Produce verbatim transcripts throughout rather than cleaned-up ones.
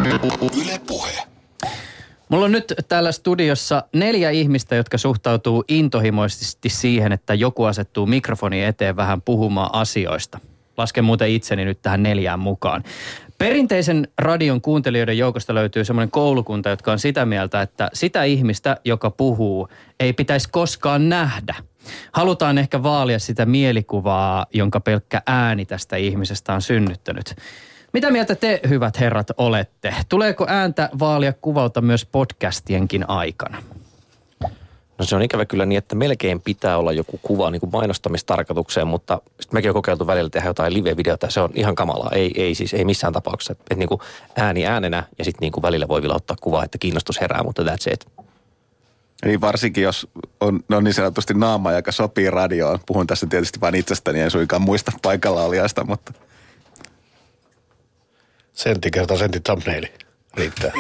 Yle Puhe. Mulla on nyt täällä studiossa neljä ihmistä, jotka suhtautuu intohimoisesti siihen, että joku asettuu mikrofonin eteen vähän puhumaan asioista. Lasken muuten itseni nyt tähän neljään mukaan. Perinteisen radion kuuntelijoiden joukosta löytyy semmoinen koulukunta, jotka on sitä mieltä, että sitä ihmistä, joka puhuu, ei pitäisi koskaan nähdä. Halutaan ehkä vaalia sitä mielikuvaa, jonka pelkkä ääni tästä ihmisestä on synnyttänyt. Mitä mieltä te, hyvät herrat, olette? Tuleeko ääntä vaalia kuvalta myös podcastienkin aikana? No se on ikävä kyllä niin, että melkein pitää olla joku kuva niin kuin mainostamistarkoitukseen, mutta sitten mekin on kokeiltu välillä tehdä jotain live-videota ja se on ihan kamalaa. Ei, ei siis, ei missään tapauksessa. Että niin kuin ääni äänenä ja sitten niin kuin välillä voi vielä ottaa kuvaa, että kiinnostus herää, mutta that's it. Eli varsinkin, jos on, on niin sanotusti naama, joka sopii radioon. Puhun tässä tietysti vain itsestäni, en suinkaan muista paikalla olijasta, mutta... Sentti kertaa sentti thumbnaili. Riittää.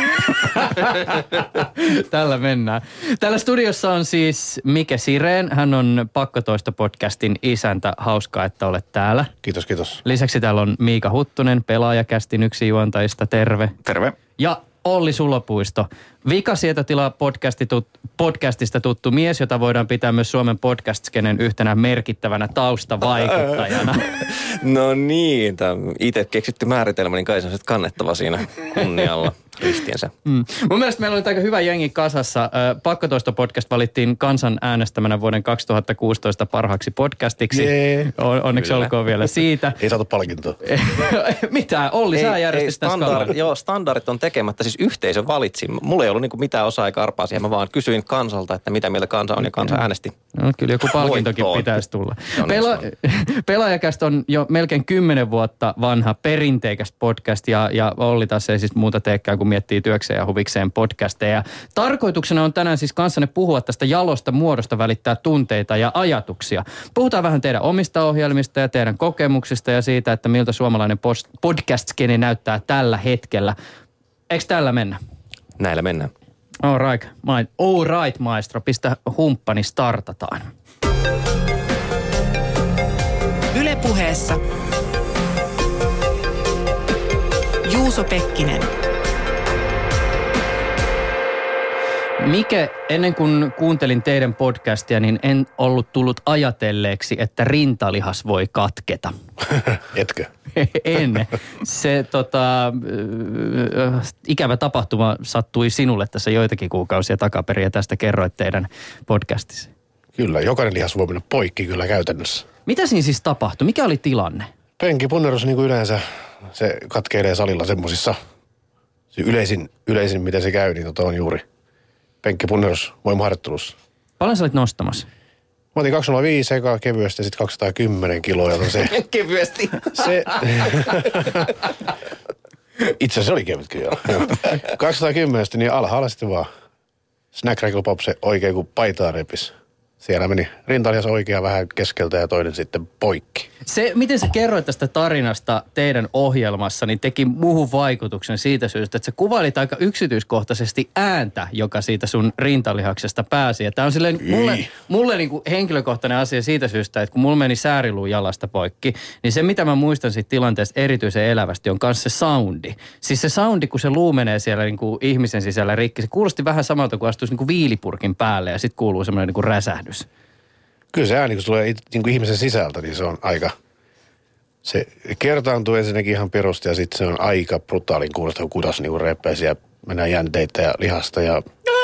Tällä mennään. Täällä studiossa on siis Mike Sireen. Hän on Pakkotoisto-podcastin isäntä. Hauskaa, että olet täällä. Kiitos, kiitos. Lisäksi täällä on Miika Huttunen, Pelaajakästin yksi juontajista. Terve. Terve. Ja Olli Sulopuisto, Vikasietotila podcastista tuttu mies, jota voidaan pitää myös Suomen podcast-skenen yhtenä merkittävänä taustavaikuttajana. No niin, tämä itse keksitty määritelmä, niin kai se on sitten kannettava siinä kunnialla ristiensä. Mm. Mun mielestä meillä on aika hyvä jengi kasassa. Pakkotoisto-podcast valittiin kansan äänestämänä vuoden kaksituhattakuusitoista parhaaksi podcastiksi. Jee. Onneksi Kyllä. olkoon vielä siitä. Ei saatu palkintoa. Mitä? Olli, ei, sä järjestit tämän standard, Joo, standardit on tekemättä. Siis yhteisö valitsi. Mulla ei ollut niinku mitään osaa eikä arpaa siihen. Mä vaan kysyin kansalta, että mitä mieltä kansa on ja kansa äänesti. No, kyllä joku palkintokin Voittoon. pitäisi tulla. No, niin Pela- Pelaajakästä on jo melkein kymmenen vuotta vanha perinteikäs podcast ja, ja Olli tässä ei siis muuta teekään, kun miettii työkseen ja huvikseen podcasteja. Tarkoituksena on tänään siis kanssanne puhua tästä jalosta muodosta, välittää tunteita ja ajatuksia. Puhutaan vähän teidän omista ohjelmista ja teidän kokemuksista ja siitä, että miltä suomalainen podcast-skene näyttää tällä hetkellä. Eikö tällä mennä? Näillä mennään. All right, ma- all right maestro. Pistä humppani, startataan. Yle Puheessa Juuso Pekkinen. Mike, ennen kuin kuuntelin teidän podcastia, niin en ollut tullut ajatelleeksi, että rintalihas voi katketa. Etkö? En. Se tota, äh, ikävä tapahtuma sattui sinulle tässä joitakin kuukausia takaperin ja tästä kerroit teidän podcastissa. Kyllä, jokainen lihas voi mennä poikki kyllä käytännössä. Mitä siinä siis tapahtui? Mikä oli tilanne? Penkipunnerus niin kuin yleensä, se katkeilee salilla semmosissa. Se yleisin, yleisin, miten se käy, niin tota on juuri penkkipunnerus voimaharjoittelussa. Paljon sä olit nostamassa? Mä otin kaksisataaviisi ekaa kevyesti ja sitten kaksisataakymmenen kiloa. Jota se, Kevyesti. se, itse asiassa se oli kevyt kyllä. kaksisataakymmenen niin alhaalla sitten vaan snack crackle pop se oikein kuin paitaa repis. Siellä meni rintalihas oikein vähän keskeltä ja toinen sitten poikki. Se, miten sä kerroit tästä tarinasta teidän ohjelmassa, niin teki muuhun vaikutuksen siitä syystä, että sä kuvailit aika yksityiskohtaisesti ääntä, joka siitä sun rintalihaksesta pääsi. Ja tää on silleen mulle, mulle niin kuin henkilökohtainen asia siitä syystä, että kun mulla meni sääriluu jalasta poikki, niin se mitä mä muistan siitä tilanteesta erityisen elävästi on myös se soundi. Siis se soundi, kun se luu menee siellä niin kuin ihmisen sisällä rikki, se kuulosti vähän samalta kuin astuisi niin kuin viilipurkin päälle ja sitten kuuluu semmoinen niin kuin räsähdys. Kyllä se ääni, kun se tulee niin kuin ihmisen sisältä, niin se on aika... Se kertaantuu ensinnäkin ihan perusta ja sitten se on aika brutaalin kuulosta, kun kudas niin kuin repeisi ja mennään jänteitä ja lihasta ja...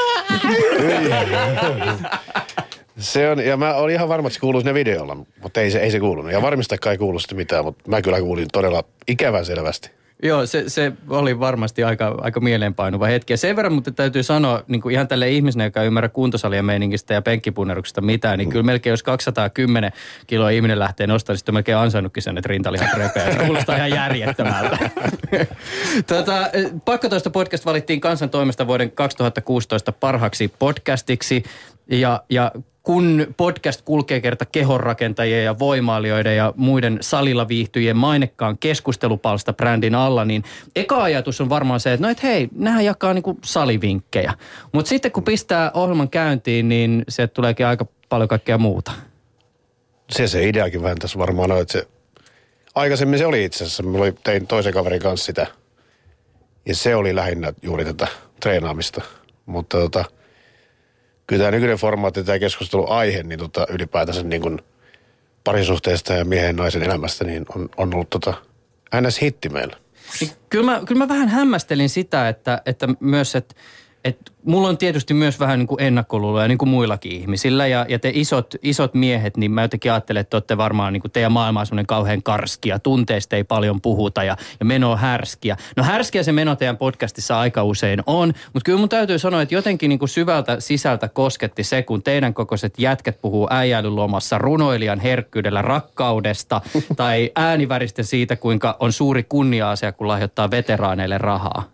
Se on, ja mä olin ihan varma, että se kuuluu sinne videolla, mutta ei se, ei se kuulunut. Ja varmistakaan ei kuulu sitten mitään, mutta mä kyllä kuulin todella ikävän selvästi. Joo, se, se oli varmasti aika, aika mieleenpainuva hetki. Ja sen verran, mutta täytyy sanoa, niin kuin ihan tälle ihmisenä, joka ei ymmärrä kuntosalien meiningistä ja penkkipunneruksesta mitään, niin mm. kyllä melkein jos kaksisataakymmenen kiloa ihminen lähtee nostamaan, niin sitten on melkein ansainnutkin sen, että rintalihat repeää. Se kuulostaa ihan järjettömältä. tota, Pakkotoisto podcast valittiin kansan toimesta vuoden kaksituhattakuusitoista parhaaksi podcastiksi ja, ja kun podcast kulkee kerta kehonrakentajien ja voimailijoiden ja muiden salilla viihtyjien mainekkaan keskustelupalsta brändin alla, niin eka ajatus on varmaan se, että no et hei, nämähän jakaa niinku salivinkkejä. Mutta sitten kun pistää ohjelman käyntiin, niin sieltä tuleekin aika paljon kaikkea muuta. Se se ideakin vähän tässä varmaan on, että se... Aikaisemmin se oli itse asiassa, mä tein toisen kaverin kanssa sitä. Ja se oli lähinnä juuri tätä treenaamista. Mutta tota, kyllä tämä nykyinen formaatti, tämä keskusteluaihe, niin tota, ylipäätänsä niin kuin parisuhteesta ja miehen ja naisen elämästä, niin on, on ollut tota N S-hitti meillä. Kyllä mä, kyllä mä vähän hämmästelin sitä, että, että myös, että että mulla on tietysti myös vähän niin kuin ennakkoluuloja niin kuin muillakin ihmisillä ja, ja te isot, isot miehet, niin mä jotenkin ajattelen, että olette varmaan niin kuin teidän maailma on semmoinen kauhean karskia, tunteista ei paljon puhuta ja, ja meno on härskiä. No härskiä se meno teidän podcastissa aika usein on, mutta kyllä mun täytyy sanoa, että jotenkin niin kuin syvältä sisältä kosketti se, kun teidän kokoiset jätkät puhuu äijäilylomassa runoilijan herkkyydellä rakkaudesta tai ääniväristä siitä, kuinka on suuri kunnia-asia, kun lahjoittaa veteraaneille rahaa.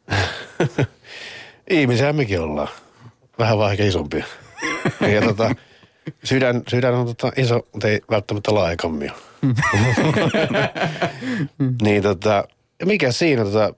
Ihmisiä mekin ollaan. Vähän vaan ehkä isompia. Ja tota, sydän, sydän on tota iso, mutta ei välttämättä laajakammio. Niin tota, ja mikä siinä tota,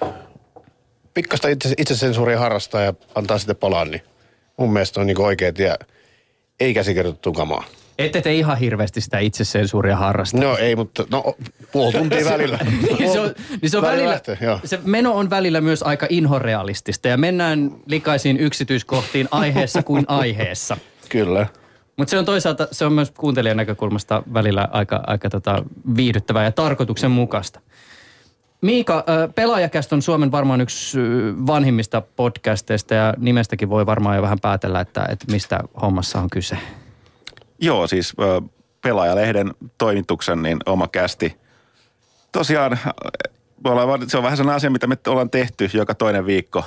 pikkasta itse, itsesensuuria harrastaa ja antaa sitten palaa, niin mun mielestä on niinku oikea tie, ei käsikirjoitettu kamaa. Ette te ihan hirveästi sitä itsesensuuria harrasta. No ei, mutta no puoli tuntia välillä. niin se on, niin se, on välillä, lähtee, se meno on välillä myös aika inhorealistista ja mennään likaisiin yksityiskohtiin aiheessa kuin aiheessa. Kyllä. Mutta se on toisaalta, se on myös kuuntelijan näkökulmasta välillä aika, aika tota viihdyttävää ja tarkoituksenmukaista. Miika, Pelaajakäst on Suomen varmaan yksi vanhimmista podcasteista ja nimestäkin voi varmaan jo vähän päätellä, että, että mistä hommassa on kyse. Joo, siis Pelaajalehden toimituksen niin oma kästi. Tosiaan se on vähän sellainen asia, mitä me ollaan tehty joka toinen viikko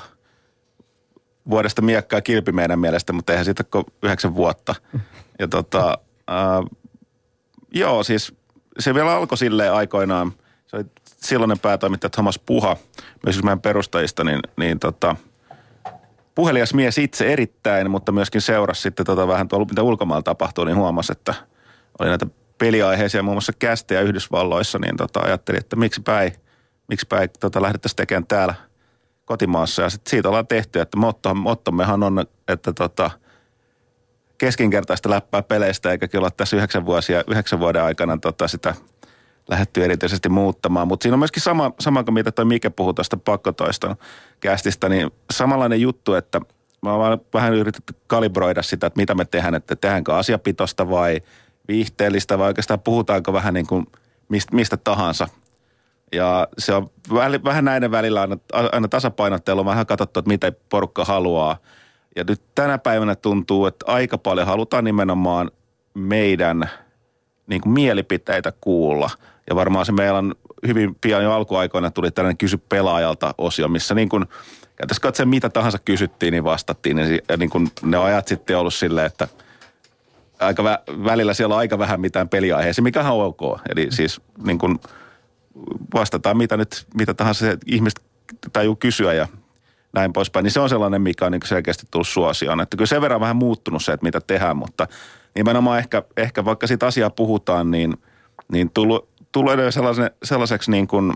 vuodesta miekkaa kilpi meidän mielestä, mutta eihän siitä ole yhdeksän vuotta. Ja tota, äh, joo, siis se vielä alkoi silleen aikoinaan. Se oli silloinen päätoimittaja Thomas Puha, myös meidän perustajista, niin, niin tota, puhelias mies itse erittäin, mutta myöskin seurasi sitten tota vähän tuolla, mitä ulkomailla tapahtuu, niin huomasi, että oli näitä peliaiheisia muun muassa kästejä Yhdysvalloissa, niin tota, ajattelin, että miksipä ei, miksipä ei tota, lähdettäisiin tekemään täällä kotimaassa. Ja sitten siitä ollaan tehty, että motto, mottommehan on, että tota, keskinkertaista läppää peleistä, eikä kyllä ole tässä yhdeksän, vuosia, yhdeksän vuoden aikana tota, sitä lähdetty erityisesti muuttamaan. Mutta siinä on myöskin sama, sama kuin mitä toi Mike puhui tuosta pakkotoiston kästistä, niin samanlainen juttu, että mä oon vähän yritetty kalibroida sitä, että mitä me tehdään, että tehdäänkö asiapitosta vai viihteellistä vai oikeastaan puhutaanko vähän niin kuin mistä, mistä tahansa. Ja se on vähän näiden välillä aina, aina tasapainottelu, on vähän katsottu, että mitä porukka haluaa. Ja nyt tänä päivänä tuntuu, että aika paljon halutaan nimenomaan meidän niin kuin mielipiteitä kuulla. Ja varmaan se meillä on hyvin pian jo alkuaikoina tuli tällainen kysy pelaajalta osio, missä niin kuin käytäisiin katsoa mitä tahansa kysyttiin, niin vastattiin. Ja niin kuin ne ajat sitten ollut silleen, että aika vä- välillä siellä on aika vähän mitään peliaiheeseen, mikä on ok. Eli siis niin kuin vastataan mitä nyt, mitä tahansa se ihmiset tajuu kysyä ja näin poispäin. Niin se on sellainen, mikä on niin selkeästi tullut suosioon. Että kyllä sen verran vähän muuttunut se, että mitä tehdään, mutta nimenomaan ehkä, ehkä vaikka siitä asiaa puhutaan, niin, niin tullut, tullut edelleen sellaisen, sellaiseksi niin kuin,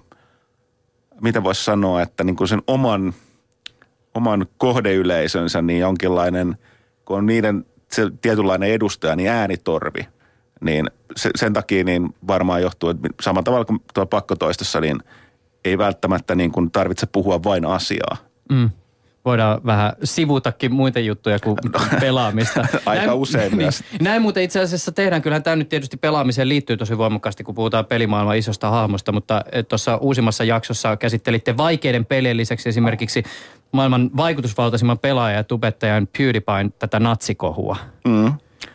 mitä voisi sanoa, että niin kuin sen oman, oman kohdeyleisönsä niin jonkinlainen, kun on niiden se tietynlainen edustaja, niin äänitorvi. Niin se, sen takia niin varmaan johtuu, että samalla tavalla kuin tuolla pakkotoistossa, niin ei välttämättä niin kuin tarvitse puhua vain asiaa. Mm. Voidaan vähän sivutakin muita juttuja kuin pelaamista. Aika näin, usein myös. Niin, näin muuten itse asiassa tehdään. Kyllähän tämä nyt tietysti pelaamiseen liittyy tosi voimakkaasti, kun puhutaan pelimaailman isosta hahmosta, mutta tuossa uusimmassa jaksossa käsittelitte vaikeiden pelien lisäksi esimerkiksi maailman vaikutusvaltaisimman pelaajan ja tubettajan PewDiePien tätä natsikohua. Mm.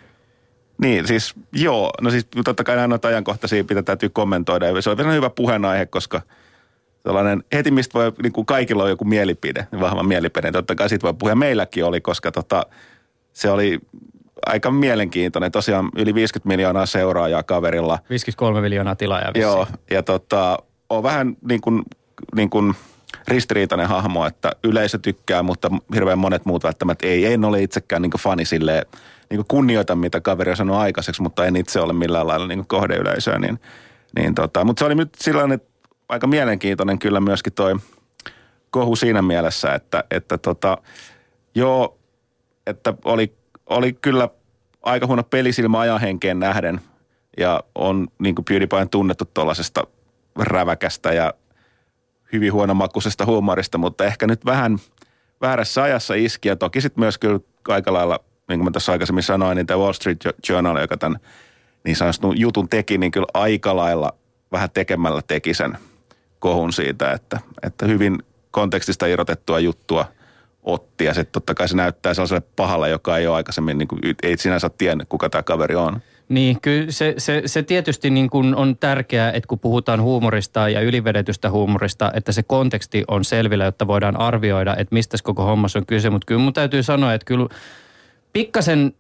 Niin, siis joo. No siis totta kai näin noita ajankohtaisia pitää täytyy kommentoida. Ja se on vielä hyvä puheenaihe, koska sellainen heti mistä voi, niin kuin kaikilla on joku mielipide, vahva mielipide. Totta kai siitä voi puhua. Meilläkin oli, koska tota, se oli aika mielenkiintoinen. Tosiaan yli viisikymmentä miljoonaa seuraajaa kaverilla. viisikymmentäkolme miljoonaa tilaajaa vissiin. Joo, ja tota, on vähän niin kuin, niin kuin ristiriitainen hahmo, että yleisö tykkää, mutta hirveän monet muut välttämättä ei. En ole itsekään niin kuin fani silleen, niin kuin kunnioitan mitä kaveri on sanonut aikaiseksi, mutta en itse ole millään lailla niin kuin kohdeyleisöä. Niin, niin tota, mutta se oli nyt sellainen aika mielenkiintoinen kyllä myöskin toi kohu siinä mielessä, että, että tota, joo, että oli, oli kyllä aika huono pelisilmä ajanhenkeen nähden ja on niin kuin PewDiePien tunnettu tuollaisesta räväkästä ja hyvin huonomakuisesta huumorista, mutta ehkä nyt vähän väärässä ajassa iski. Ja toki sitten myös kyllä aika lailla, niin kuin mä tässä aikaisemmin sanoin, niin tämä Wall Street Journal, joka tämän niin sanotun jutun teki, niin kyllä aika lailla vähän tekemällä teki sen kohun siitä, että, että hyvin kontekstista irrotettua juttua otti. Ja sitten totta kai se näyttää sellaiselle pahalle, joka ei ole aikaisemmin, niin kuin, ei sinänsä ole tiennyt, kuka tämä kaveri on. Niin, kyllä se, se, se tietysti niin kuin on tärkeää, että kun puhutaan huumorista ja ylivedetystä huumorista, että se konteksti on selvillä, jotta voidaan arvioida, että mistä koko hommassa on kyse. Mutta kyllä mun täytyy sanoa, että kyllä pikkasen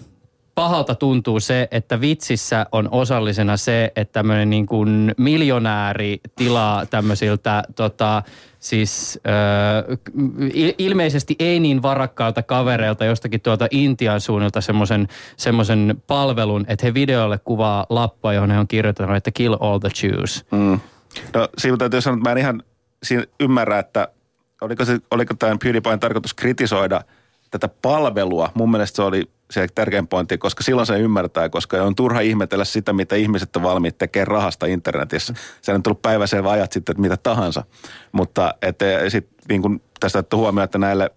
pahalta tuntuu se, että vitsissä on osallisena se, että tämmöinen niin kuin miljonääri tilaa tämmöisiltä tota, siis äh, ilmeisesti ei niin varakkaalta kavereilta jostakin tuolta Intian suunnilta semmoisen semmoisen palvelun, että he videolle kuvaa lappua, johon he on kirjoittanut, että kill all the Jews. Mm. No siinä täytyy sanoa, että mä en ihan siinä ymmärrä, että oliko, se, oliko tämän PewDiePien tarkoitus kritisoida tätä palvelua. Mun mielestä se oli se tärkein pointti, koska silloin se ymmärtää, koska on turha ihmetellä sitä, mitä ihmiset on valmiit tekemään rahasta internetissä. Se on tullut päiväselvä ajat sitten, että mitä tahansa. Mutta sitten niin kuin tästä otettu huomioon, että näille,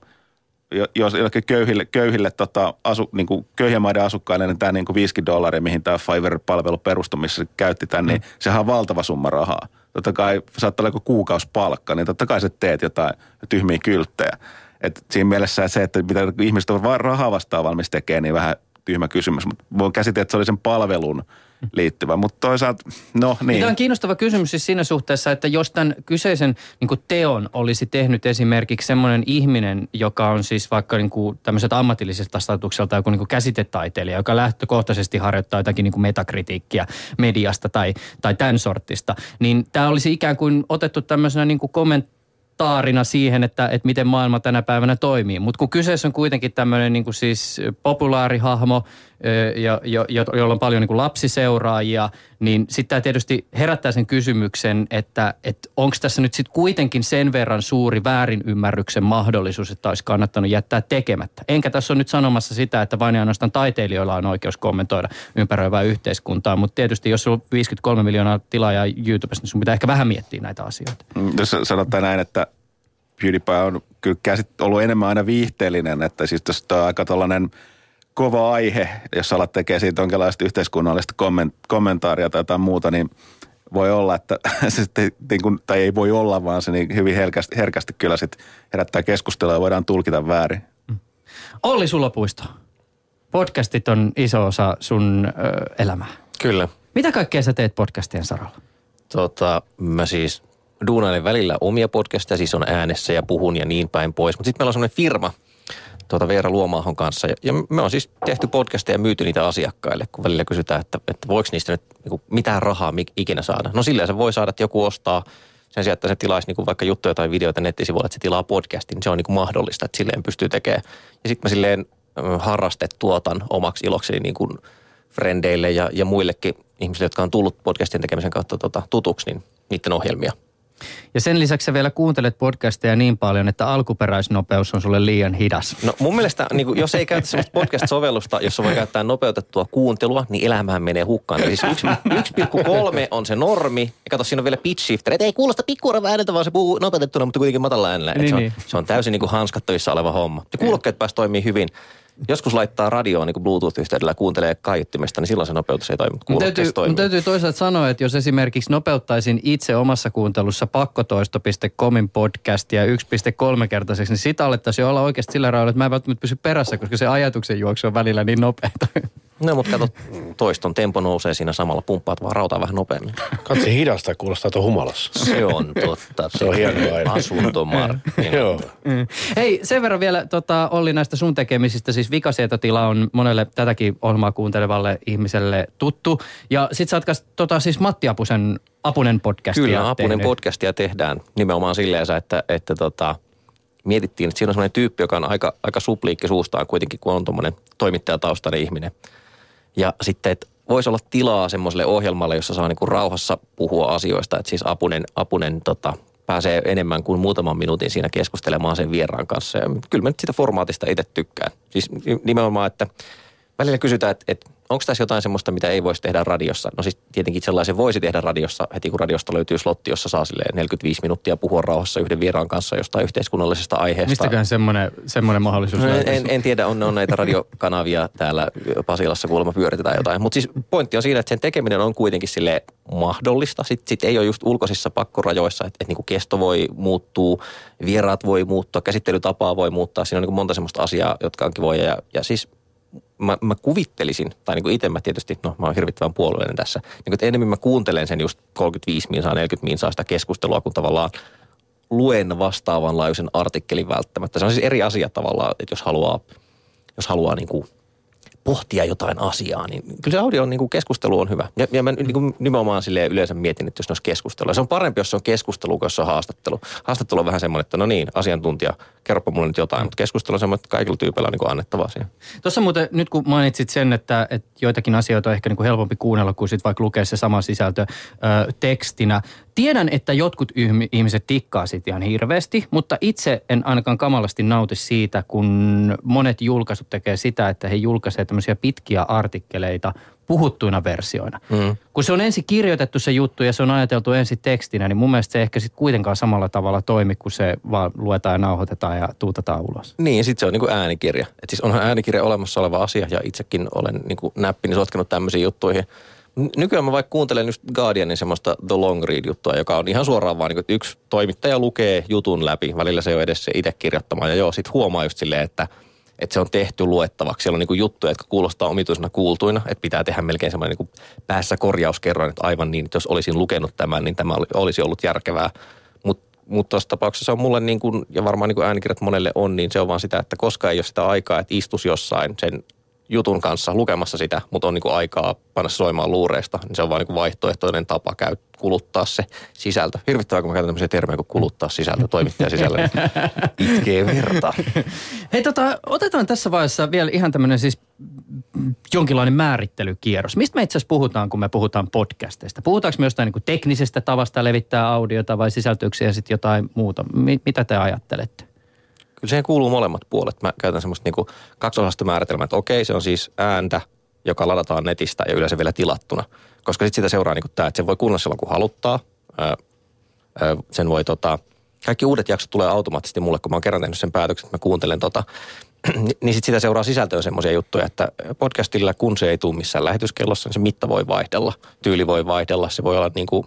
jos jollekin köyhille, köyhille tota, asu, niin kuin köyhien maiden asukkaille, niin tämä niin kuin viisikymmentä dollaria, mihin tämä Fiverr-palvelu perustui, missä se käytti tämän, niin sehän on valtava summa rahaa. Totta kai saattaa olla joku kuukausipalkka, niin totta kai sä teet jotain tyhmiä kylttejä. Et siinä mielessä se, että mitä ihmiset on vaan rahaa vastaan valmis tekemään, niin vähän tyhmä kysymys. Mutta voin käsitellä, että se oli sen palvelun liittyvä. Mutta toisaalta, no niin. Tämä on kiinnostava kysymys siis siinä suhteessa, että jos tämän kyseisen niin kuin teon olisi tehnyt esimerkiksi semmoinen ihminen, joka on siis vaikka niin kuin tämmöiseltä ammatillisesta statukselta joku niin kuin käsitetaiteilija, joka lähtökohtaisesti harjoittaa jotakin niin kuin metakritiikkiä mediasta tai, tai tämän sortista, niin tämä olisi ikään kuin otettu tämmöisenä niin kuin kommentti, taarina siihen, että, että miten maailma tänä päivänä toimii. Mutta kun kyseessä on kuitenkin tämmöinen niin kuin siis populaarihahmo, jo, jo, jo, jolla on paljon niin kuin lapsiseuraajia, niin sitten tämä tietysti herättää sen kysymyksen, että, että onko tässä nyt sitten kuitenkin sen verran suuri väärinymmärryksen mahdollisuus, että olisi kannattanut jättää tekemättä. Enkä tässä ole nyt sanomassa sitä, että vain ja ainoastaan taiteilijoilla on oikeus kommentoida ympäröivää yhteiskuntaa, mutta tietysti jos sulla on viisikymmentäkolme miljoonaa tilaajaa YouTubessa, niin sun pitää ehkä vähän miettiä näitä asioita. Jos sanotaan näin, että PewDiePie on kyllä käsit, ollut enemmän aina viihteellinen, että siis tuossa on aika tällainen kova aihe, jos alat tekee siitä jonkinlaista yhteiskunnallista komment, kommentaaria tai jotain muuta, niin voi olla, että se sitten, niin kuin, tai ei voi olla, vaan se niin hyvin herkästi, herkästi kyllä sitten herättää keskustelua ja voidaan tulkita väärin. Olli Sulopuisto, podcastit on iso osa sun ö, elämää. Kyllä. Mitä kaikkea sä teet podcastien saralla? Tota, mä siis duunailen välillä omia podcasteja, siis on äänessä ja puhun ja niin päin pois. Mutta sitten meillä on semmoinen firma, tuota Veera Luomaahon kanssa. Ja, ja me on siis tehty podcasteja ja myyty niitä asiakkaille, kun välillä kysytään, että, että voiko niistä nyt niin kuin, mitään rahaa ikinä saada. No silleen se voi saada, että joku ostaa sen sijaan, että se tilaisi niin kuin vaikka juttuja tai videoita nettisivuilla, että se tilaa podcastin. Niin se on niin kuin mahdollista, että silleen pystyy tekemään. Ja sitten mä silleen harrastet tuotan omaksi ilokseni niin kuin frendeille ja, ja muillekin ihmisille, jotka on tullut podcastien tekemisen kautta tota, tutuksi, niin niiden ohjelmia. Ja sen lisäksi sä vielä kuuntelet podcasteja niin paljon, että alkuperäisnopeus on sulle liian hidas. No mun mielestä, niin kuin, jos ei käytä sellaista podcast-sovellusta, jossa voi käyttää nopeutettua kuuntelua, niin elämähän menee hukkaan. Eli siis yksi pilkku kolme on se normi. Ja kato, siinä on vielä pitch shifter. Et ei kuulosta pikkuuran ääneltä, vaan se puhuu nopeutettuna, mutta kuitenkin matalla äänellä. Niin, se, on, niin. se on täysin niin kuin hanskattavissa oleva homma. Ja kuulokkeet pääsi toimii hyvin. Joskus laittaa radioon niin Bluetooth-yhteydellä ja kuuntelee kaiuttimesta, niin silloin se nopeutus ei toimi. Mutta täytyy, täytyy toisaalta sanoa, että jos esimerkiksi nopeuttaisin itse omassa kuuntelussa pakkotoisto piste comin podcastia yksi pilkku kolme kertaiseksi, niin sitä alettaisiin olla oikeasti sillä raudalla, että mä en välttämättä pysy perässä, koska se ajatuksen juoksu on välillä niin nopeata. No, mutta kato, toiston tempo nousee siinä samalla, pumppaat vaan rautaa vähän nopeammin. Katsi hidasta, kuulostaa tuon humalassa. Se on totta. Se on hienoa aina. Asuntomarkkina. Joo. Mm. Hei, sen verran vielä tota, Olli näistä sun tekemisistä. Siis Vikasietotila on monelle tätäkin ohjelmaa kuuntelevalle ihmiselle tuttu. Ja sit sä oot tota, siis Matti Apusen Apunen podcastia Kyllä, Apunen tehnyt. podcastia tehdään nimenomaan silleen, että, että tota, mietittiin, että siinä on sellainen tyyppi, joka on aika, aika supliikki suustaan kuitenkin, kun on tuommoinen toimittajataustainen ihminen. Ja sitten, että voisi olla tilaa semmoiselle ohjelmalle, jossa saa niinku rauhassa puhua asioista. Että siis Apunen, Apunen tota, pääsee enemmän kuin muutaman minuutin siinä keskustelemaan sen vieraan kanssa. Ja kyllä mä nyt sitä formaatista itse tykkään. Siis nimenomaan, että välillä kysytään, että, että onko tässä jotain semmoista, mitä ei voisi tehdä radiossa? No siis tietenkin sellaisen voisi tehdä radiossa, heti kun radiosta löytyy slotti, jossa saa silleen neljäkymmentäviisi minuuttia puhua rauhassa yhden vieraan kanssa jostain yhteiskunnallisesta aiheesta. Mistäkään semmoinen, semmoinen mahdollisuus no, en, en tiedä, on, on näitä radiokanavia täällä Pasilassa kuulemma pyöritetään jotain. Mutta siis pointti on siinä, että sen tekeminen on kuitenkin silleen mahdollista. Sitten sit ei ole just ulkoisissa pakkorajoissa, että et niinku kesto voi muuttua, vieraat voi muuttua, käsittelytapaa voi muuttaa. Siinä on niinku monta semmoista asiaa, jotka on kivoja ja, ja siis Mä, mä kuvittelisin, tai niin kuin itse mä tietysti, no mä oon hirvittävän puolueellinen tässä, niin kuin, että enemmän mä kuuntelen sen just kolmekymmentäviisi minsaa, neljäkymmentä minsaa sitä keskustelua, kun tavallaan luen vastaavanlaajuisen artikkelin välttämättä. Se on siis eri asia tavallaan, että jos haluaa, jos haluaa niin kuin pohtia jotain asiaa, niin kyllä se audio on, niin kuin keskustelu on hyvä. Ja, ja mä niin kuin nimenomaan silleen yleensä mietin, että jos ne olisi keskustelua. Se on parempi, jos se on keskustelu, kuin jos se on haastattelu. Haastattelu on vähän semmoinen, että no niin, asiantuntija, kerropa mulle nyt jotain, mutta keskustelu on semmoinen, että kaikilla tyypeillä on niin kuin annettavaa siihen. Tuossa muuten, nyt kun mainitsit sen, että, että joitakin asioita on ehkä niin kuin helpompi kuunnella, kuin sitten vaikka lukea se sama sisältö ö, tekstinä. Tiedän, että jotkut ihmiset dikkaa siitä ihan hirveästi, mutta itse en ainakaan kamalasti nauti siitä, kun monet julkaisut tekee sitä, että he julkaisevat tämmöisiä pitkiä artikkeleita puhuttuina versioina. Mm. Kun se on ensin kirjoitettu se juttu ja se on ajateltu ensin tekstinä, niin mun mielestä se ehkä sitten kuitenkaan samalla tavalla toimi, kun se vaan luetaan ja nauhoitetaan ja tuutataan ulos. Niin, ja sitten se on niin kuin äänikirja. Et siis onhan äänikirja olemassa oleva asia ja itsekin olen niin kuin näppini sotkenut tämmöisiin juttuihin. Nykyään mä vaikka kuuntelen just Guardianin semmoista The Long Read-juttua, joka on ihan suoraan vaan niin kuin, että yksi toimittaja lukee jutun läpi. Välillä se ei ole edes se itse kirjoittamaan. Ja joo, sit huomaa just silleen, että, että se on tehty luettavaksi. Siellä on niin kuin juttuja, jotka kuulostaa omituisena kuultuina. Että pitää tehdä melkein semmoinen niin kuin päässä korjauskerroin, että aivan niin, että jos olisin lukenut tämän, niin tämä olisi ollut järkevää. Mutta mut tuossa tapauksessa se on mulle niin kuin, ja varmaan niin kuin äänikirjat monelle on, niin se on vaan sitä, että koska ei ole sitä aikaa, että istuisi jossain sen jutun kanssa lukemassa sitä, mutta on niinku aikaa panna soimaan luureista, niin se on vaan niinku vaihtoehtoinen tapa käy, kuluttaa se sisältö. Hirvittävää, kun mä käytän tämmöisiä termejä kuin kuluttaa sisältö, toimittaja sisältö, niin itkee verta. Hei tota, otetaan tässä vaiheessa vielä ihan tämmöinen siis jonkinlainen määrittelykierros. Mistä me itse asiassa puhutaan, kun me puhutaan podcasteista? Puhutaanko me jostain niinku teknisestä tavasta levittää audiota vai sisältöksiä ja sitten jotain muuta? Mitä te ajattelette? Kyllä siihen kuuluu molemmat puolet. Mä käytän semmoista niinku kaksosasta määritelmää, että okei, se on siis ääntä, joka ladataan netistä ja yleensä vielä tilattuna. Koska sitten sitä seuraa niinku tämä, että sen voi kuunnella silloin, kun haluttaa. Öö, öö, sen voi tota, kaikki uudet jaksot tulee automaattisesti mulle, kun mä oon kerran tehnyt sen päätöksen, että mä kuuntelen tota. niin sitten sitä seuraa sisältöön semmoisia juttuja, että podcastilla, kun se ei tule missään lähetyskellossa, niin se mitta voi vaihdella. Tyyli voi vaihdella, se voi olla niinku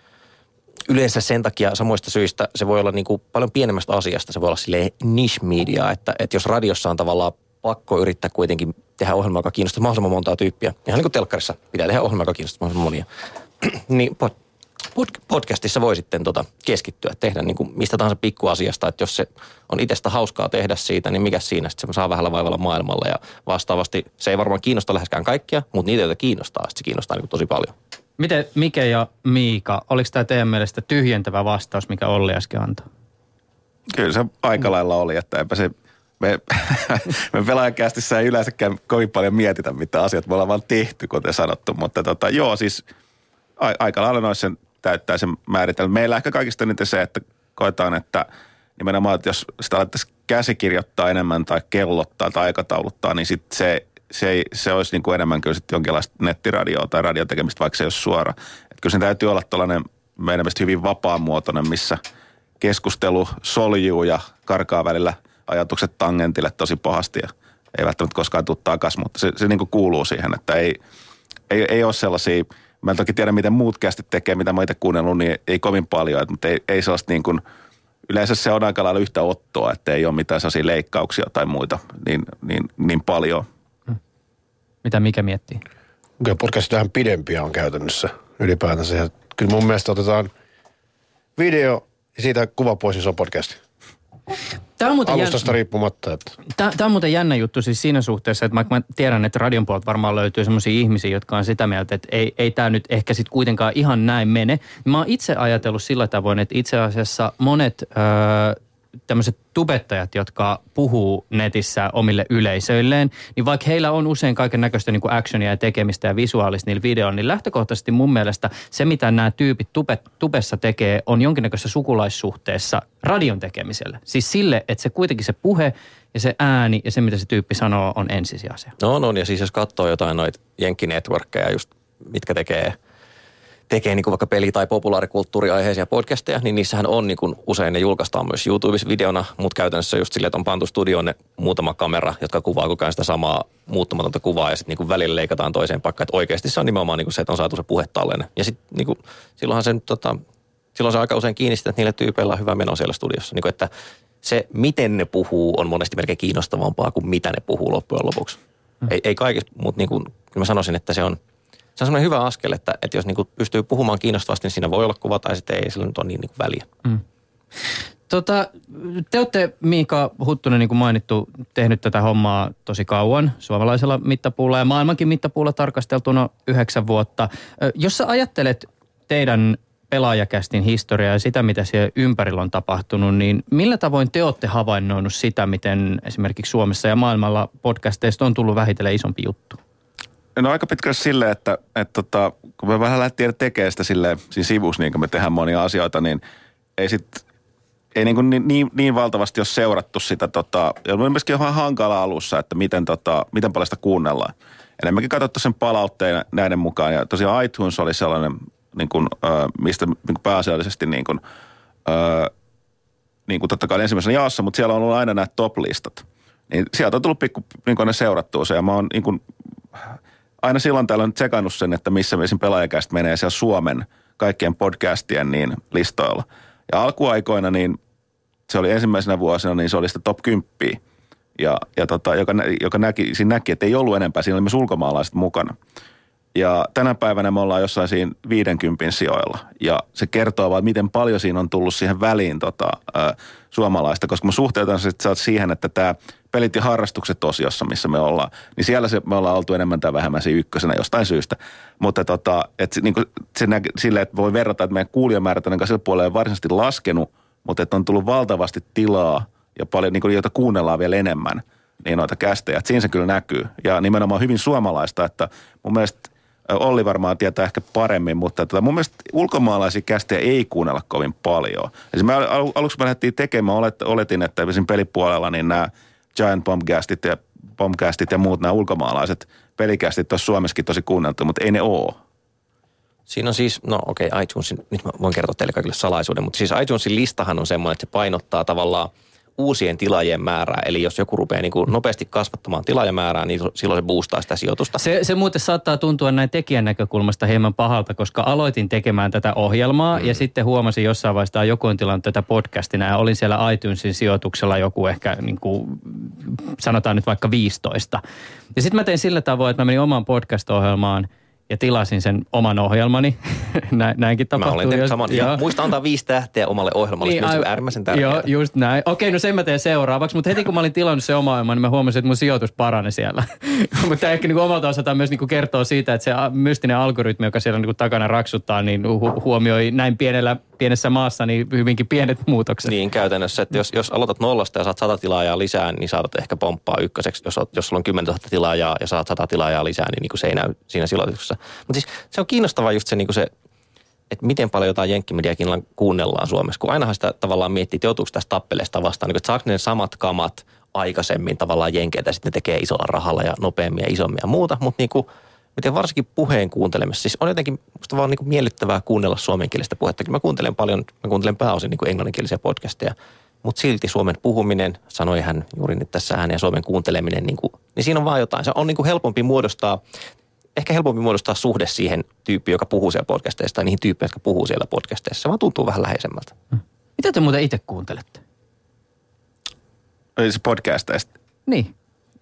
yleensä sen takia samoista syistä se voi olla niin kuin paljon pienemmästä asiasta. Se voi olla silleen niche media, että, että jos radiossa on tavallaan pakko yrittää kuitenkin tehdä ohjelmaa, joka kiinnostaa mahdollisimman montaa tyyppiä. Ihan niin kuin telkkarissa pitää tehdä ohjelmaa, joka kiinnostaa mahdollisimman monia. niin pod, pod, podcastissa voi sitten tota keskittyä, tehdä niin kuin mistä tahansa pikkuasiasta. Että jos se on itsestä hauskaa tehdä siitä, niin mikä siinä sitten se saa vähällä vaivalla maailmalla. Ja vastaavasti se ei varmaan kiinnosta läheskään kaikkia, mutta niitä, joita kiinnostaa, se kiinnostaa niin kuin tosi paljon. Miten Mike ja Miika, oliko tämä teidän mielestä tyhjentävä vastaus, mikä Olli äsken antoi? Kyllä se aika lailla oli, että eipä se, me, me pelaajakästissä ei yleensäkään kovin paljon mietitä, mitä asiat me ollaan vaan tehty, kuten sanottu. Mutta tota, joo, siis a, aika lailla noissa täyttää sen määritelmä. Meillä ehkä kaikista niitä se, että koetaan, että nimenomaan, että jos sitä alettaisiin käsikirjoittaa enemmän tai kellottaa tai aikatauluttaa, niin sitten se Se, ei, se olisi niin kuin enemmän kyllä sitten jonkinlaista nettiradioa tai radiotekemistä, vaikka se ei ole suora. Että kyllä sen täytyy olla tällainen meidän mielestä hyvin vapaamuotoinen, missä keskustelu soljuu ja karkaa välillä ajatukset tangentille tosi pahasti ja ei välttämättä koskaan tule takaisin, mutta se, se niin kuin kuuluu siihen, että ei, ei, ei ole sellaisia, mä en toki tiedä miten muut kästit tekee, mitä mä itse kuunnellut, niin ei kovin paljon, mutta ei, ei sellaista niin kuin, yleensä se on aika lailla yhtä ottoa, että ei ole mitään sellaisia leikkauksia tai muita niin, niin, niin paljon. Mitä mikä miettii? Kyllä podcastit vähän pidempiä on käytännössä ylipäätänsä. Ja kyllä mun mielestä otetaan video ja siitä kuva pois, niin se on podcast. Tämä on alustasta jän... riippumatta. Että... Tämä, tämä on muuten jännä juttu siis siinä suhteessa, että mä tiedän, että radion puolelta varmaan löytyy semmoisia ihmisiä, jotka on sitä mieltä, että ei, ei tämä nyt ehkä sitten kuitenkaan ihan näin mene. Mä oon itse ajatellut sillä tavoin, että itse asiassa monet... Öö, tämmöiset tubettajat, jotka puhuu netissä omille yleisöilleen, niin vaikka heillä on usein kaiken näköistä niin kuin actionia ja tekemistä ja visuaalista niillä videoilla, niin lähtökohtaisesti mun mielestä se, mitä nämä tyypit tube, tubessa tekee, on jonkinnäköisessä sukulaissuhteessa radion tekemiselle. Siis sille, että se kuitenkin se puhe ja se ääni ja se, mitä se tyyppi sanoo, on ensisijaisia. No, no, ja siis jos katsoo jotain noita jenkkinetworkkeja, just mitkä tekee tekee niin kuin vaikka peli- tai populaarikulttuuriaiheisia podcasteja, niin niissähän on niin kuin usein ne julkaistaan myös YouTubessa videona, mutta käytännössä just silleen, että on pantu studioon ne muutama kamera, jotka kuvaa koko ajan sitä samaa muuttumatonta kuvaa ja sitten niin kuin välillä leikataan toiseen paikkaan, että oikeasti se on nimenomaan niin kuin se, että on saatu se puhe tallenne. Ja sitten niin kuin, silloinhan se nyt tota, silloin se aika usein kiinnistetään, että niille tyypeillä on hyvä meno siellä studiossa. Niin kuin, että se, miten ne puhuu, on monesti melkein kiinnostavampaa kuin mitä ne puhuu loppujen lopuksi. Hmm. Ei, ei kaikista, mutta niin kuin, kyllä mä sanoisin, että se on Se on semmoinen hyvä askel, että, että jos niinku pystyy puhumaan kiinnostavasti, niin siinä voi olla kuva tai sitten ei, sillä nyt ole niin niinku väliä. Mm. Tota, te olette, Miika Huttunen, niin kuin mainittu, tehnyt tätä hommaa tosi kauan suomalaisella mittapuulla ja maailmankin mittapuulla tarkasteltuna yhdeksän vuotta. Jos sä ajattelet teidän pelaajakästin historiaa ja sitä, mitä siellä ympärillä on tapahtunut, niin millä tavoin te olette havainnoinut sitä, miten esimerkiksi Suomessa ja maailmalla podcasteista on tullut vähitellen isompi juttu? No aika pitkälle silleen, että, että, että kun me vähän lähdettiin tekemään sitä silleen, siinä sivussa, niin kuin me tehdään monia asioita, niin ei sitten, ei niin, kuin niin, niin, niin valtavasti ole seurattu sitä, tota, ja myöskin on vähän hankala alussa, että miten, tota, miten paljon sitä kuunnellaan. Enemmänkin katsottu sen palautteen näiden mukaan, ja tosiaan iTunes oli sellainen, niin kuin, mistä niin kuin pääasiallisesti niin kuin, niin kuin totta kai ensimmäisenä jaossa, mutta siellä on ollut aina nämä top-listat. Niin sieltä on tullut pikku niin kuin ne seurattua se, ja mä oon niin kuin aina silloin täällä on tsekannut sen, että missä meidän pelaajakästä menee siellä Suomen kaikkien podcastien niin listoilla. Ja alkuaikoina niin se oli ensimmäisenä vuosina, niin se oli sitä top kymmenen. Ja, ja tota, joka, joka näki, siinä näki, että ei ollut enempää, siinä oli myös ulkomaalaiset mukana. Ja tänä päivänä me ollaan jossain siinä viidenkympin sijoilla. Ja se kertoo vaan, miten paljon siinä on tullut siihen väliin tota, ä, suomalaista. Koska mä suhteutan se siihen, että tämä pelit ja harrastukset osiossa, missä me ollaan, niin siellä se, me ollaan oltu enemmän tai vähemmän siinä ykkösenä jostain syystä. Mutta tota, et, niin se näkee silleen, että voi verrata, että meidän kuulijamäärät on sillä puolella ei varsinaisesti laskenut, mutta että on tullut valtavasti tilaa ja paljon, niin kuin, joita kuunnellaan vielä enemmän, niin noita kästejä. Että siinä se kyllä näkyy. Ja nimenomaan hyvin suomalaista, että mun mielestä Olli varmaan tietää ehkä paremmin, mutta tota, mun mielestä ulkomaalaisia kästejä ei kuunnella kovin paljon. Eli me al- aluksi me lähdettiin tekemään, olet, oletin, että siinä pelipuolella niin nämä Giant Bombcastit ja, Bombcastit ja muut nämä ulkomaalaiset pelikästit olisi Suomessakin tosi kuunneltu, mutta ei ne ole. Siinä on siis, no okei, okay, iTunesin, nyt mä voin kertoa teille kaikille salaisuuden, mutta siis iTunesin listahan on semmoinen, että se painottaa tavallaan uusien tilaajien määrää. Eli jos joku rupeaa niin kuin nopeasti kasvattamaan tilaajamäärää, niin silloin se boostaa sitä sijoitusta. Se, se muuten saattaa tuntua näin tekijän näkökulmasta hieman pahalta, koska aloitin tekemään tätä ohjelmaa mm. ja sitten huomasin jossain vaiheessa, joku on tilannut tätä podcastina ja olin siellä iTunesin sijoituksella joku ehkä niin kuin, sanotaan nyt vaikka viisitoista. Ja sitten mä tein sillä tavoin, että mä menin omaan podcast-ohjelmaan ja tilasin sen oman ohjelmani. Näinkin tapahtuu. Mä olen tehnyt saman. Ja muista antaa viisi tähteä omalle ohjelmalle. Niin, se on äärimmäisen tärkeää. Joo, just näin. Okei, no sen mä teen seuraavaksi. Mutta heti kun mä olin tilannut sen oma ohjelman, niin mä huomasin, että mun sijoitus parani siellä. Mutta tämä ehkä niin omalta osaltaan myös niin kertoo siitä, että se mystinen algoritmi, joka siellä niin takana raksuttaa, niin hu- huomioi näin pienellä, pienessä maassa niin hyvinkin pienet muutokset. Niin, käytännössä. Että jos, jos aloitat nollasta ja saat sata tilaajaa lisää, niin saatat ehkä pomppaa ykköseksi. Jos, jos sulla on kymmenentuhatta tilaajaa ja saat sata tilaajaa lisää, niin, niin kuin se ei näy siinä sijoituksessa. Mutta siis se on kiinnostavaa just se, niin kuin se, että miten paljon jotain jenkkimediakin kuunnellaan Suomessa. Kun ainahan sitä tavallaan miettii, että joutuuko tästä tappeleesta vastaan, niin että saako ne samat kamat aikaisemmin tavallaan jenkeiltä, sitten ne tekee isolla rahalla ja nopeammin ja isommin ja muuta. Mutta niin kuin, miten varsinkin puheen kuuntelemassa, siis on jotenkin musta vaan niin kuin miellyttävää kuunnella suomenkielistä puhetta. Mä kuuntelen paljon, mä kuuntelen pääosin niin kuin englanninkielisiä podcasteja, mutta silti suomen puhuminen, sanoi hän juuri nyt tässä ääneen, ja suomen kuunteleminen, niin, kuin, niin siinä on vaan jotain. Se on niin kuin helpompi muodostaa, ehkä helpompi muodostaa suhde siihen tyyppiin, joka puhuu siellä podcasteissa, tai niihin tyyppeihin, jotka puhuu siellä podcasteissa. Se vaan tuntuu vähän läheisemmältä. Hmm. Mitä te muuten itse kuuntelette? Se podcasteista? Niin.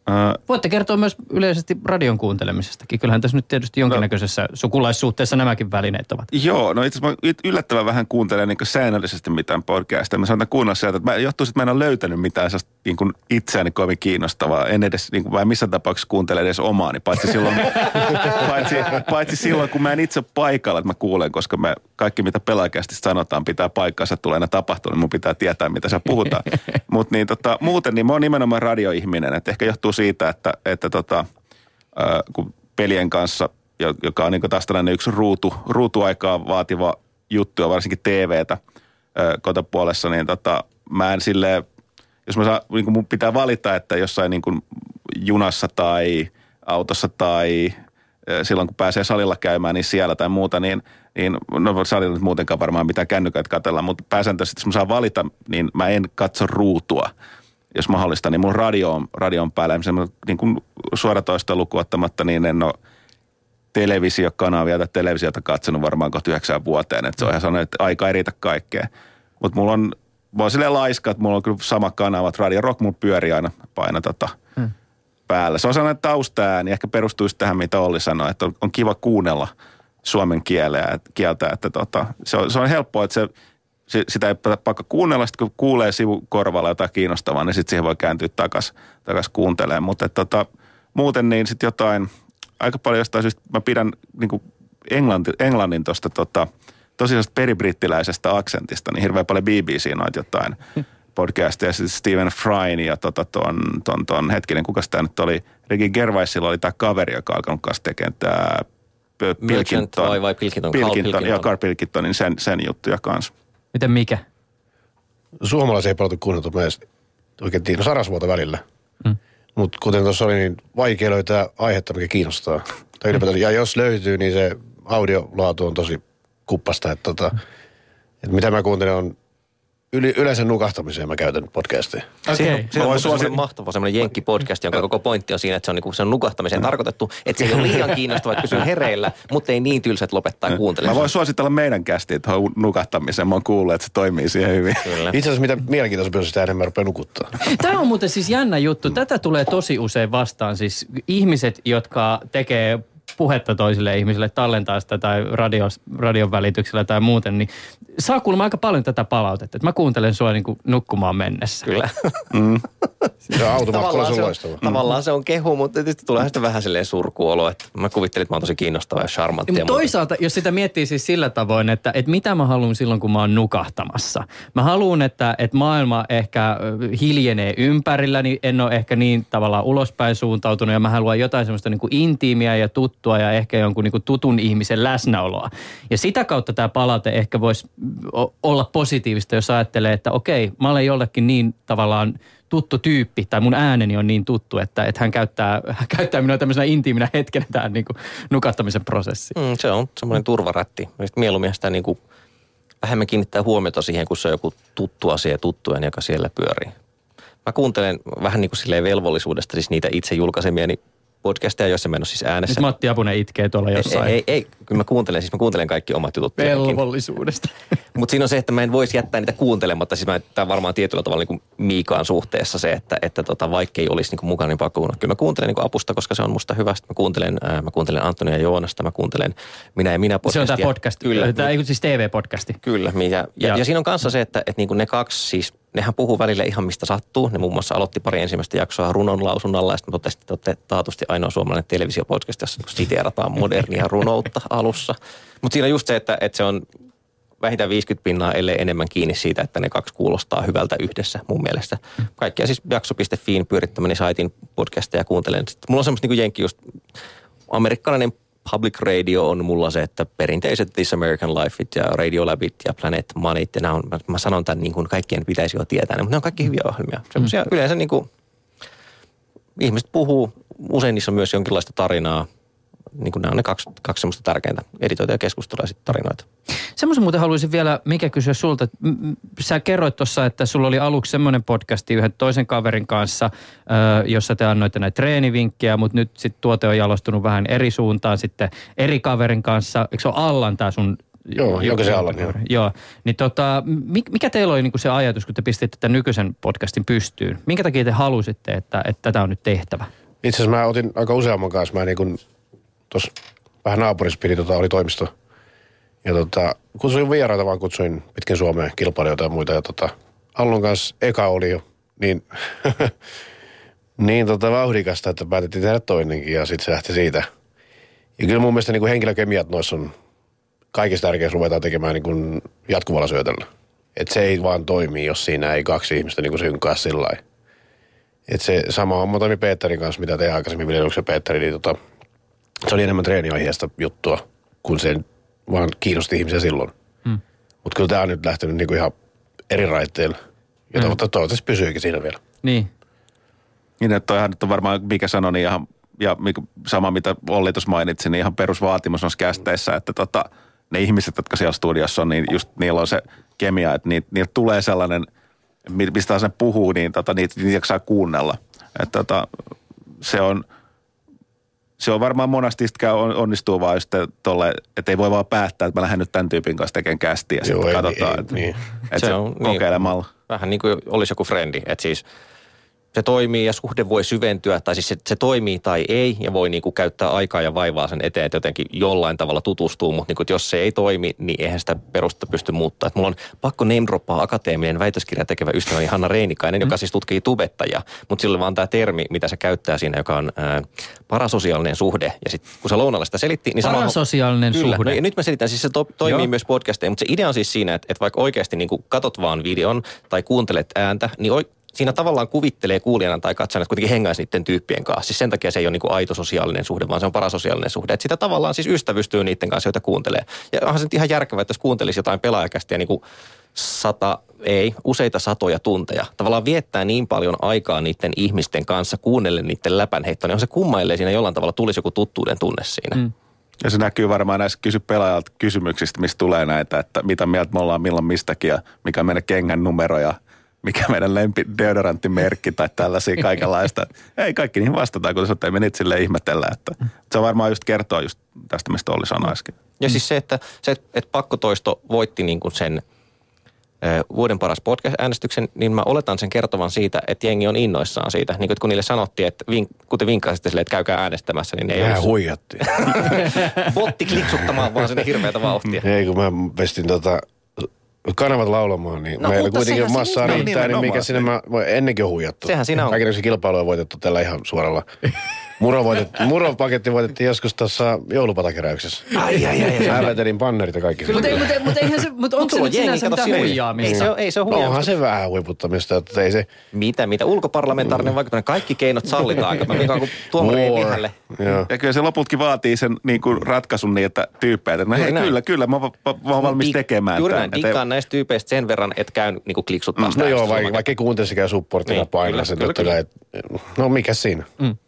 Uh, Voitte kertoa myös yleisesti radion kuuntelemisestakin. Kyllähän tässä nyt tietysti jonkinnäköisessä no, sukulaissuhteessa nämäkin välineet ovat. Joo, no itse asiassa mä yllättävän vähän kuuntelen niin säännöllisesti mitään podcastia. Mä saatan kuunnella sieltä, että mä johtuu, että mä en ole löytänyt mitään niin kuin itseäni kovin kiinnostavaa. En edes, niin kuin, vai missään tapauksessa kuuntele edes omaani, paitsi silloin, paitsi, paitsi silloin, kun mä en itse paikalla, että mä kuulen, koska me kaikki, mitä pelaajakästistä sanotaan, pitää paikkaansa, tulee aina tapahtua, niin mun pitää tietää, mitä siellä puhutaan. Mutta niin, tota, muuten, niin mä oon nimenomaan radioihminen, että ehkä johtuu siitä, että, että tota, äh, kun pelien kanssa, joka on niin taas tällainen yksi ruutu, ruutuaikaa vaativa juttu ja varsinkin T V:tä äh, kotopuolessa, niin tota, mä en silleen, jos mä saa, niin kuin mun pitää valita, että jossain niin kuin junassa tai autossa tai äh, silloin kun pääsee salilla käymään, niin siellä tai muuta, niin, niin no salilla nyt muutenkaan varmaan mitään kännyköitä katsella, mutta pääsääntöisesti jos mä saan valita, niin mä en katso ruutua. Jos mahdollista, niin mun radio on, radio on päällä. Niin kuin suoratoista lukuun ottamatta, niin en ole televisiokanavia tai televisiota katsonut varmaan kohta yhdeksään vuoteen. Että se on ihan sanonut, että aika ei riitä kaikkea. Mutta mulla on, mä oon silleen laiska, että mulla on kyllä sama kanava, että Radio Rock mulla pyörii aina paina tota hmm. päällä. Se on sellainen taustaääni, ehkä perustuisi tähän, mitä Olli sanoi, että on, on kiva kuunnella suomen kieleä, kieltä. Että tota, se, on, se on helppoa, että se... Sitä ei pakko kuunnella, sitten kun kuulee sivukorvalla jotain kiinnostavaa, niin sitten siihen voi kääntyä takaisin takas kuuntelemaan. Mutta tota, muuten niin sitten jotain, aika paljon jostain syystä mä pidän niin kuin englanti, englannin tuosta tota, tosiaan peribrittiläisestä aksentista, niin hirveän paljon B B C noita jotain podcastia. Sitten Stephen Fryn ja tota, ton, ton, ton hetkinen, kuka sitä nyt oli, Ricky Gervaisilla oli tämä kaveri, joka on alkanut kanssa tekemään tämä Pilkington. Vai, vai Pilkington, Pilkington, Carl Pilkington. Joo, Carl Pilkingtonin sen, sen juttuja kanssa. Miten mikä? Suomalaisia ei paljon kuunneltu myös oikein no sarasvuota välillä. Mm. Mutta kuten tuossa oli, niin vaikea löytää aihetta, mikä kiinnostaa. Tai ylipäätään, ja jos löytyy, niin se audiolaatu on tosi kuppasta. Että tota, et mitä mä kuuntelen on yli, yleensä nukahtamiseen mä käytän podcasteja. Okay. Siinä on, siinä on semmoinen mahtava semmoinen jenkkipodcast, jonka koko pointti on siinä, että se on, niinku, se on nukahtamiseen tarkoitettu. Että se ei ole liian kiinnostavaa, että pysyy hereillä, mutta ei niin tylsä, että lopettaa kuuntelemaan. Mä voin suositella meidän kästiä tuohon nukahtamiseen. Mä oon kuullut, että se toimii siihen hyvin. Kyllä. Itse asiassa mitä mielenkiintoista, sitä enemmän rupeaa nukuttaa. Tämä on muuten siis jännä juttu. Tätä tulee tosi usein vastaan. Siis ihmiset, jotka tekee puhetta toisille ihmisille, tallentaa sitä tai radios, radion välityksellä tai muuten, niin saa kuulemma aika paljon tätä palautetta. Että mä kuuntelen sua niin kuin nukkumaan mennessä. Kyllä. Mm. Se on automatkalla sun loistava. Tavallaan se on kehu, mutta tietysti tulee sitä vähän silleen surkuolo, että mä kuvittelin, että mä oon tosi kiinnostava ja charmantti. Mutta toisaalta, jos sitä miettii siis sillä tavoin, että, että mitä mä haluan silloin, kun mä oon nukahtamassa. Mä haluan, että, että maailma ehkä hiljenee ympärillä, niin en ole ehkä niin tavallaan ulospäin suuntautunut ja mä haluan jotain semmoista niin kuin intiimiä ja tuttua ja ehkä jonkun niin kuin tutun ihmisen läsnäoloa. Ja sitä kautta tämä palaute ehkä voisi olla positiivista, jos ajattelee, että okei, mä olen jollekin niin tavallaan tuttu tyyppi, tai mun ääneni on niin tuttu, että, että hän käyttää, hän käyttää minua tämmöisenä intiiminä hetkenä tähän niin kuin nukahtamisen prosessiin. Mm, se on semmoinen turvarätti. Mieluummin sitä niin kuin vähemmän kiinnittää huomiota siihen, kun se on joku tuttu asia tuttujen, joka siellä pyörii. Mä kuuntelen vähän niin kuin silleen velvollisuudesta, siis niitä itse julkaisemieni podcasteja, joissa mä en ole siis äänessä. Nyt Matti Apunen itkee tuolla jossain. Ei, ei, ei. Kyllä mä kuuntelen, siis mä kuuntelen kaikki omat jutut. Velvollisuudesta. Mutta siinä on se, että mä en voisi jättää niitä kuuntelematta. Siis mä, tämä varmaan tietyllä tavalla niin kuin Miikaan suhteessa se, että, että tota, vaikka ei olisi niin kuin mukana, niin pakko kuunnella. Kyllä mä kuuntelen niin kuin apusta, koska se on musta hyvä. Sitten mä kuuntelen, ää, mä kuuntelen Antonia Joonasta, mä kuuntelen Minä ja minä podcastia. Se on tämä podcast. Kyllä. Tämä ei siis T V-podcasti. Kyllä. Ja, ja, ja. ja siinä on kanssa se, että, että niin kuin ne kaksi siis, nehän puhuu välillä ihan mistä sattuu. Ne muun muassa aloitti pari ensimmäistä jaksoa runon lausunnalla ja sitten totesi, että olette taatusti ainoa suomalainen televisiopodcast, jossa siteerataan modernia runoutta alussa. Mutta siinä on just se, että, että se on vähintään viisikymmentä pinnaa, ellei enemmän kiinni siitä, että ne kaksi kuulostaa hyvältä yhdessä mun mielestä. Kaikkia siis jakso piste fiin pyörittämäni saitin podcasteja kuuntelen. Sitten mulla on semmoista niin kuin jenki just amerikkalainen public radio on mulla se, että perinteiset This American Lifeit ja Radiolabit ja Planet Moneyt ja nämä on, mä, mä sanon tämän niin kuin kaikkien pitäisi jo tietää, mutta ne on kaikki hyviä ohjelmia. Semmoisia mm. yleensä niin kuin ihmiset puhuu, usein niissä on myös jonkinlaista tarinaa. Niin kuin nämä on ne kaksi, kaksi semmoista tärkeintä, editoita ja keskustelua ja sitten tarinoita. Semmoisen muuten haluaisin vielä, mikä kysyä sulta. Sä kerroit tuossa, että sulla oli aluksi semmoinen podcasti yhden toisen kaverin kanssa, jossa te annoitte näitä treenivinkkejä, mutta nyt sitten tuote on jalostunut vähän eri suuntaan sitten eri kaverin kanssa. Eikö se ole Allan tämä sun Joo, jonka se alla. Joo. Joo. Niin tota, mikä teillä oli niinku se ajatus, kun te pistitte tämän nykyisen podcastin pystyyn? Minkä takia te halusitte, että, että tätä on nyt tehtävä? Itse asiassa mä otin aika useamman kanssa. Mä niin kuin tuossa vähän naapurissa pidi, tota, oli toimisto. Ja tota, kutsuin vieraita, vaan kutsuin pitkin Suomeen kilpailijoita ja muita. Ja tota, Allun kanssa eka oli jo niin, niin tota vauhdikasta, että päätettiin tehdä toinenkin ja sitten se lähti siitä. Ja kyllä mun mielestä niin kuin henkilökemiat noissa on kaikista tärkeässä ruvetaan tekemään niin kuin jatkuvalla syötöllä. Että se ei vaan toimi, jos siinä ei kaksi ihmistä niin kuin synkkaa sillä lailla. Että se sama homma toimi Peterin kanssa, mitä tein aikaisemmin Viljelyyksen Petteri, niin tota, se oli enemmän treeniaiheesta juttua, kun se vaan kiinnosti ihmisiä silloin. Hmm. Mutta kyllä tämä on nyt lähtenyt niin kuin ihan eri raiteilla. Ja hmm. toivottavasti pysyykin siinä vielä. Niin. Niin, että toihan nyt on varmaan, mikä sanoi, niin ihan, ja sama mitä Olli tuossa mainitsi, niin ihan perusvaatimus on kästeissä, että tota, ne ihmiset, jotka siellä studiossa on, niin just niillä on se kemia, että niitä, niitä tulee sellainen, mistä sen puhuu, niin tota, niitä, niitä jaksaa kuunnella. Että tota, se on, se on varmaan monesti onnistuu vaan just tolle, että ei voi vaan päättää, että mä lähden nyt tämän tyypin kanssa tekemään kästiä. Ja sitten katsotaan, ei, että, niin. että se, se on kokeilemalla. Niin, vähän niin kuin olisi joku frendi, että siis se toimii ja suhde voi syventyä, tai siis se, se toimii tai ei, ja voi niinku käyttää aikaa ja vaivaa sen eteen, että jotenkin jollain tavalla tutustuu, mutta niinku, jos se ei toimi, niin eihän sitä perustetta pysty muuttaa. Mulla on pakko name-droppaa akateeminen väitöskirja tekevä ystäväni Hanna Reinikainen, mm. joka siis tutkii tubettajia, mutta sillä vaan tämä termi, mitä se käyttää siinä, joka on ää, parasosiaalinen suhde, ja sitten kun se lounalla sitä selitti, niin sama... Parasosiaalinen kyllä, suhde. No, ja nyt mä selitän, siis se to, toimii Joo. myös podcasteja, mutta se idea on siis siinä, että, että vaikka oikeasti niinku katot vaan videon tai kuuntelet ääntä, niin oi, siinä tavallaan kuvittelee kuulijana tai katsojana, että kuitenkin hengaisi niiden tyyppien kanssa. Siis sen takia se ei ole niinku aito sosiaalinen suhde, vaan se on parasosiaalinen suhde. Että sitä tavallaan siis ystävystyy niiden kanssa, joita kuuntelee. Ja onhan se nyt ihan järkevää, että jos kuuntelisi jotain pelaajakästiä niin kuin sata, ei, useita satoja tunteja. Tavallaan viettää niin paljon aikaa niiden ihmisten kanssa, kuunnelle niiden läpänheittoa, niin on se kummailee siinä jollain tavalla tulisi joku tuttuuden tunne siinä. Mm. Ja se näkyy varmaan näissä kysy pelaajalta kysymyksistä, mistä tulee näitä, että mitä mieltä me ollaan milloin mistäkin ja mikä on meidän kengän numero ja mikä meidän lempi deodoranttimerkki tai tällaisia kaikenlaista. Ei kaikki niihin vastataan, kun ei me niitä silleen ihmetellä. Että se varmaan just kertoo just tästä, mistä Olli sanoisikin. Ja siis se, että, se, että pakkotoisto voitti niin kuin sen ö, vuoden paras podcast-äänestyksen, niin mä oletan sen kertovan siitä, että jengi on innoissaan siitä. Niin kuin, kun niille sanottiin, että vink, kun te vinkkasitte silleen, että käykää äänestämässä, niin ne ei Vähän huijattiin. Botti kliksuttamaan vaan sinne hirveätä vauhtia. Ei, kun mä pestin tota... kanavat laulamaan, niin no, meillä kuitenkin massaa riittää, niin mikä sinne mä ennenkin on huijattu. Sehän siinä on. Kaikenlaisia kilpailuja on voitettu tällä ihan suoralla. Muro voitettu, muropaketti voitettiin joskus tuossa joulupatakeräyksessä. Ai, ai, ai. Ällätelin bannerit ja kaikki. Mutta mut, mut, mut eihän se, mutta onko se nyt sinänsä mitään huijaamista? Ei se ole, ei se ole huijaamista. No onhan se vähän huiputtamista, että ei se... Mitä, mitä? Ulkoparlamentaarinen mm. vaikuttaminen, kaikki keinot sallitaan aika. Mikä on kuin tuomareen vihälle. Ja kyllä se lopultakin vaatii sen niin kuin ratkaisun niin, että tyyppejä, että no hei, kyllä, kyllä, mä, mä, mä oon valmis tekemään. Juuri näin, dikkaan näistä tyypeistä sen verran, että käyn niin kuin kliksuttaa sitä. No joo, vaikka ei kuuntelisikaan supportina painaa sen totta kai. No mikä siinä?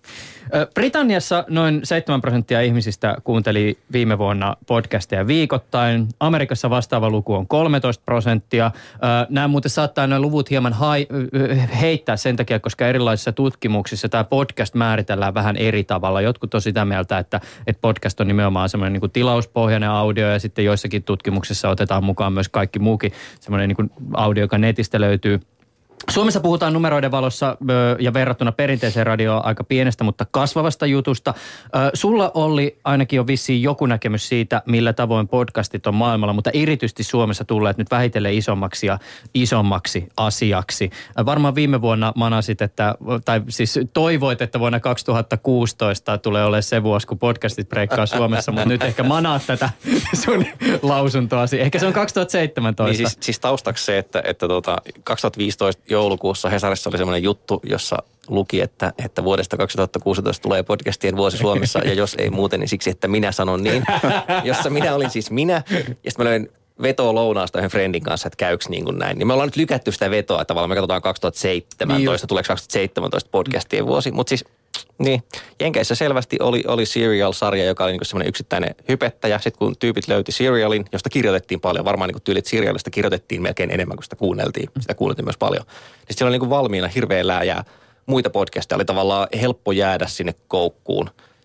Britanniassa noin seitsemän prosenttia ihmisistä kuunteli viime vuonna podcasteja viikoittain. Amerikassa vastaava luku on kolmetoista prosenttia. Nämä muuten saattaa nämä luvut hieman hai, heittää sen takia, koska erilaisissa tutkimuksissa tämä podcast määritellään vähän eri tavalla. Jotkut on sitä mieltä, että, että podcast on nimenomaan semmoinen niin kuin tilauspohjainen audio ja sitten joissakin tutkimuksissa otetaan mukaan myös kaikki muukin semmoinen niin kuin audio, joka netistä löytyy. Suomessa puhutaan numeroiden valossa ja verrattuna perinteiseen radioon aika pienestä, mutta kasvavasta jutusta. Sulla Olli ainakin on vissiin joku näkemys siitä, millä tavoin podcastit on maailmalla, mutta erityisesti Suomessa tulleet nyt vähitellen isommaksi ja isommaksi asiaksi. Varmaan viime vuonna manasit, että, tai siis toivoit, että vuonna kaksituhattakuusitoista tulee olemaan se vuosi, kun podcastit breikkaa Suomessa, mutta nyt ehkä manaat tätä sun lausuntoasi. Ehkä se on kaksituhattaseitsemäntoista. Niin siis, siis taustaksi se, että, että tuota, kaksituhattaviisitoista joulukuussa Hesarissa oli semmoinen juttu, jossa luki, että, että vuodesta kaksituhattakuusitoista tulee podcastien vuosi Suomessa, ja jos ei muuten, niin siksi, että minä sanon niin. Jossa minä olin siis minä, ja sitten mä löin vetoa lounaasta yhden friendin kanssa, että käyks niin kuin näin. Niin me ollaan nyt lykätty sitä vetoa, että tavallaan me katsotaan kaksituhattaseitsemäntoista, niin tuleeko kaksituhattaseitsemäntoista podcastien vuosi, mutta siis niin, Jenkeissä selvästi oli, oli Serial-sarja, joka oli niin semmoinen yksittäinen hypettäjä. Sitten kun tyypit löyti Serialin, josta kirjoitettiin paljon, varmaan niin tyylit Serialista kirjoitettiin melkein enemmän kuin sitä kuunneltiin. Sitä kuunneltiin myös paljon. Sitten siellä oli niin valmiina hirveä lääjää muita podcasteja. Oli tavallaan helppo jäädä sinne koukkuun.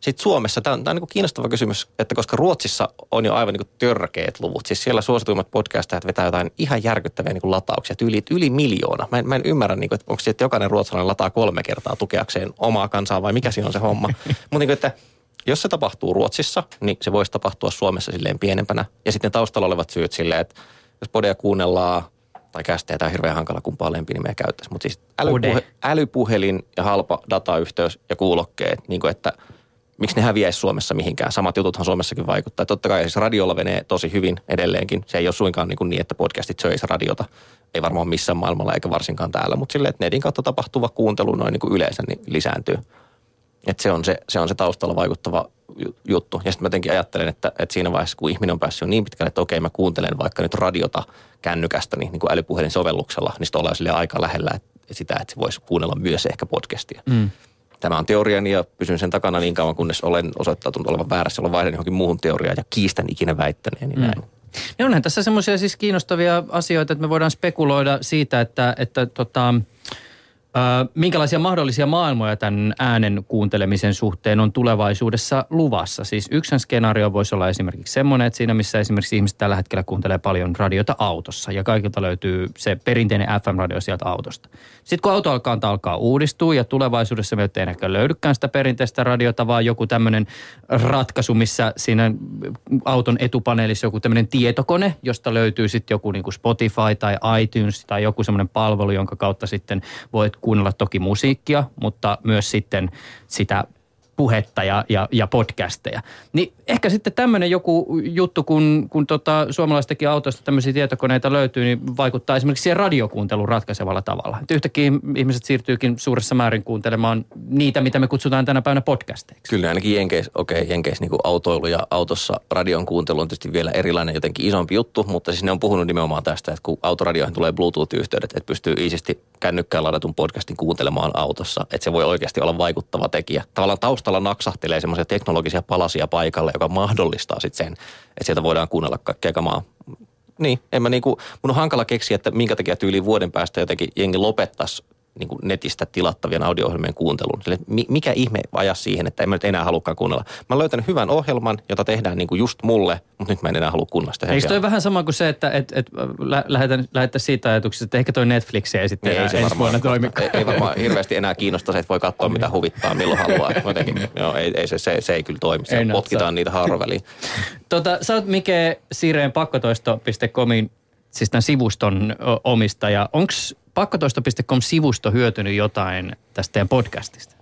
Sitten Suomessa, tämä on, tämä on niin kiinnostava kysymys, että koska Ruotsissa on jo aivan niin törkeät luvut, siis siellä suosituimmat podcastajat vetää jotain ihan järkyttäviä niin latauksia, yli, yli miljoona. Mä en, mä en ymmärrä, niin kuin, että onko se, että jokainen ruotsalainen lataa kolme kertaa tukeakseen omaa kansaa vai mikä siinä on se homma. Mutta niin että jos se tapahtuu Ruotsissa, niin se voisi tapahtua Suomessa silleen pienempänä. Ja sitten taustalla olevat syyt silleen, että jos podeja kuunnellaan, tai kästeä, tämä on hirveän hankala, kumpaa lempinimeä käyttäisi. Mutta siis älypuhe, älypuhelin ja halpa datayhteys ja kuulokkeet, niin kuin että miksi ne häviäisi Suomessa mihinkään. Samat jututhan Suomessakin vaikuttaa. Totta kai siis radiolla menee tosi hyvin edelleenkin. Se ei ole suinkaan niin, niin että podcastit söisi radiota. Ei varmaan missään maailmalla eikä varsinkaan täällä. Mutta silleen, että netin kautta tapahtuva kuuntelu noin niin kuin yleensä niin lisääntyy. Että se on se, se on se taustalla vaikuttava juttu. Ja sitten mä jotenkin ajattelen, että, että siinä vaiheessa, kun ihminen on päässyt jo niin pitkälle, että okei, mä kuuntelen vaikka nyt radiota kännykästä, niin, niin kuin älypuhelin sovelluksella, niin sitten ollaan silleen aika lähellä että sitä, että se voisi kuunnella myös ehkä podcastia. Mm. Tämä on teoriani ja pysyn sen takana niin kauan, kunnes olen osoittautunut olevan väärässä, olen vaihdan johonkin muuhun teoriaan ja kiistän ikinä väittäneeni niin mm. näin. Ja onhan tässä semmoisia siis kiinnostavia asioita, että me voidaan spekuloida siitä, että, että tota, äh, minkälaisia mahdollisia maailmoja tämän äänen kuuntelemisen suhteen on tulevaisuudessa luvassa. Siis yksi skenaario voisi olla esimerkiksi semmoinen, että siinä missä esimerkiksi ihmiset tällä hetkellä kuuntelee paljon radiota autossa ja kaikilta löytyy se perinteinen F M-radio sieltä autosta. Sitten kun auto alkaa, alkaa uudistua ja tulevaisuudessa meiltä ei ehkä löydykään sitä perinteistä radiota, vaan joku tämmöinen ratkaisu, missä siinä auton etupaneelissa joku tämmöinen tietokone, josta löytyy sitten joku niin kuin Spotify tai iTunes tai joku semmoinen palvelu, jonka kautta sitten voit kuunnella toki musiikkia, mutta myös sitten sitä puhetta ja, ja, ja podcasteja. Niin ehkä sitten tämmöinen joku juttu, kun, kun tota suomalaistakin autoista tämmöisiä tietokoneita löytyy, niin vaikuttaa esimerkiksi siihen radiokuuntelun ratkaisevalla tavalla. Et yhtäkkiä ihmiset siirtyykin suuressa määrin kuuntelemaan niitä, mitä me kutsutaan tänä päivänä podcasteiksi. Kyllä ainakin Jenkeissä, okei, okay, Jenkeissä niin autoilu ja autossa radion kuuntelu on tietysti vielä erilainen, jotenkin isompi juttu, mutta siis ne on puhunut nimenomaan tästä, että kun autoradioihin tulee Bluetooth-yhteydet, että pystyy iisisti kännykkään ladatun podcastin kuuntelemaan autossa, että se voi oikeasti olla vaikuttava tekijä. Tavallaan taustalla naksahtelee semmoisia teknologisia palasia paikalle, joka mahdollistaa sitten sen, että sieltä voidaan kuunnella kaikkea kamaa. Niin, en mä niinku, mun on hankala keksiä, että minkä takia tyyliin vuoden päästä jotenkin jengi lopettaisi niinku netistä tilattavien audio-ohjelmien kuuntelun. Sille, mikä ihme ajaa siihen, että en mä nyt enää halukkaan kuunnella. Mä oon löytänyt hyvän ohjelman, jota tehdään niinku just mulle, mutta nyt mä en enää halua kuunnella sitä. Eikö toi vähän sama kuin se, että et, et, lähettäisiin siitä ajatuksesta, että ehkä toi Netflix ei sitten ei, ensi vuonna toimi. Ei, ei varmaan hirveästi enää kiinnosta se, että voi katsoa mitä huvittaa, milloin haluaa. Jotenkin, joo, ei, ei se, se, se ei kyllä toimi. Se potkitaan niitä haaroväliin. Tota, sä oot Mike Sireen pakkotoisto piste comin, siis tämän sivuston omistaja. Onko pakkotoisto piste com-sivusto hyötynyt jotain tästä teidän podcastista?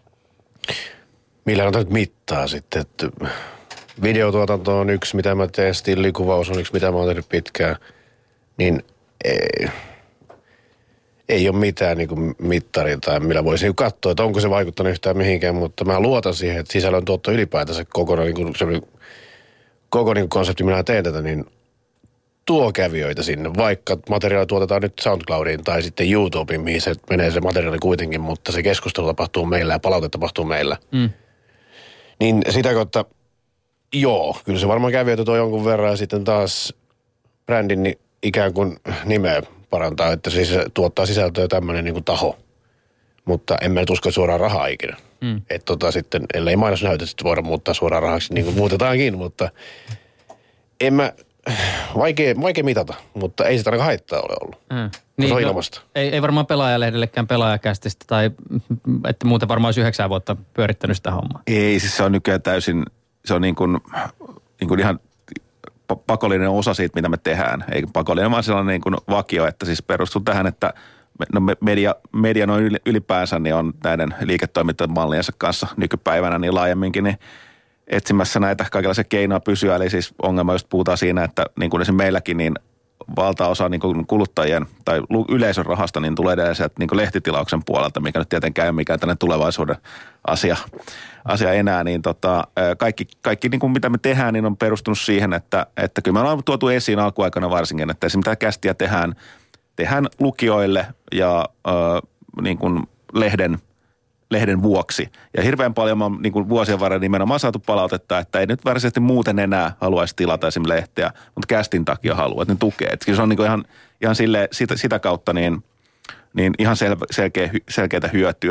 Millä on nyt mittaa sitten, että videotuotanto on yksi, mitä mä teen, stillikuvaus on yksi, mitä mä oon tehnyt pitkään, niin ei, ei ole mitään niin kuin mittaria tai millä voisi katsoa, että onko se vaikuttanut yhtään mihinkään, mutta mä luotan siihen, että sisällön tuotto ylipäätänsä kokonaan niin kuin se koko niin kuin konsepti, minä teen tätä, niin tuo kävijöitä sinne, vaikka materiaali tuotetaan nyt SoundCloudiin tai sitten YouTubeen, mihin se menee se materiaali kuitenkin, mutta se keskustelu tapahtuu meillä ja palaute tapahtuu meillä. Mm. Niin sitä kautta, joo, kyllä se varmaan kävijöitä tuo jonkun verran ja sitten taas brändin niin ikään kuin nimeä parantaa, että siis se tuottaa sisältöä tämmöinen niin kuin taho. Mutta en mä nyt usko suoraan rahaa ikinä. Mm. Että tota sitten, ellei mainos näytä, sitten voidaan muuttaa suoraan rahaksi, niin kuin muutetaankin, mutta en mä... Vaikea, vaikea mitata, mutta ei sitä ainakaan haittaa ole ollut. Mm. Niin, se on ilmasta. Ei, ei varmaan Pelaajalehdellekään Pelaajakästistä tai että muuten varmaan olisi yhdeksän vuotta pyörittänyt sitä hommaa. Ei, siis se on nykyään täysin, se on niin kuin, niin kuin ihan pakollinen osa siitä, mitä me tehdään. Ei pakollinen, vaan sellainen niin kuin vakio, että siis perustuu tähän, että no media, media noin ylipäänsä niin on näiden liiketoimintamalliensa kanssa nykypäivänä niin laajemminkin, niin etsimässä näitä kaikenlaisia keinoja pysyä. Eli siis ongelma just puhutaan siinä, että niin kuin esimerkiksi meilläkin, niin valtaosa niin kuin kuluttajien tai yleisön rahasta niin tulee edelleen sieltä niin kuin lehtitilauksen puolelta, mikä nyt tietenkään ei mikään tänne tulevaisuuden asia, asia enää. Niin tota, kaikki, kaikki niin kuin mitä me tehdään, niin on perustunut siihen, että, että kyllä me ollaan tuotu esiin alkuaikana varsinkin, että esimerkiksi mitä kästiä tehdään, tehdään lukijoille ja äh, niin kuin lehden lehden vuoksi. Ja hirveän paljon mä niin kuin vuosien varrella nimenomaan saatu palautetta, että ei nyt varsinaisesti muuten enää haluaisi tilata esimerkiksi lehteä, mutta kästin takia haluaa, että ne tukee. Että se on niin kuin ihan, ihan sille, sitä, sitä kautta niin, niin ihan sel, selkeä, selkeätä hyötyä.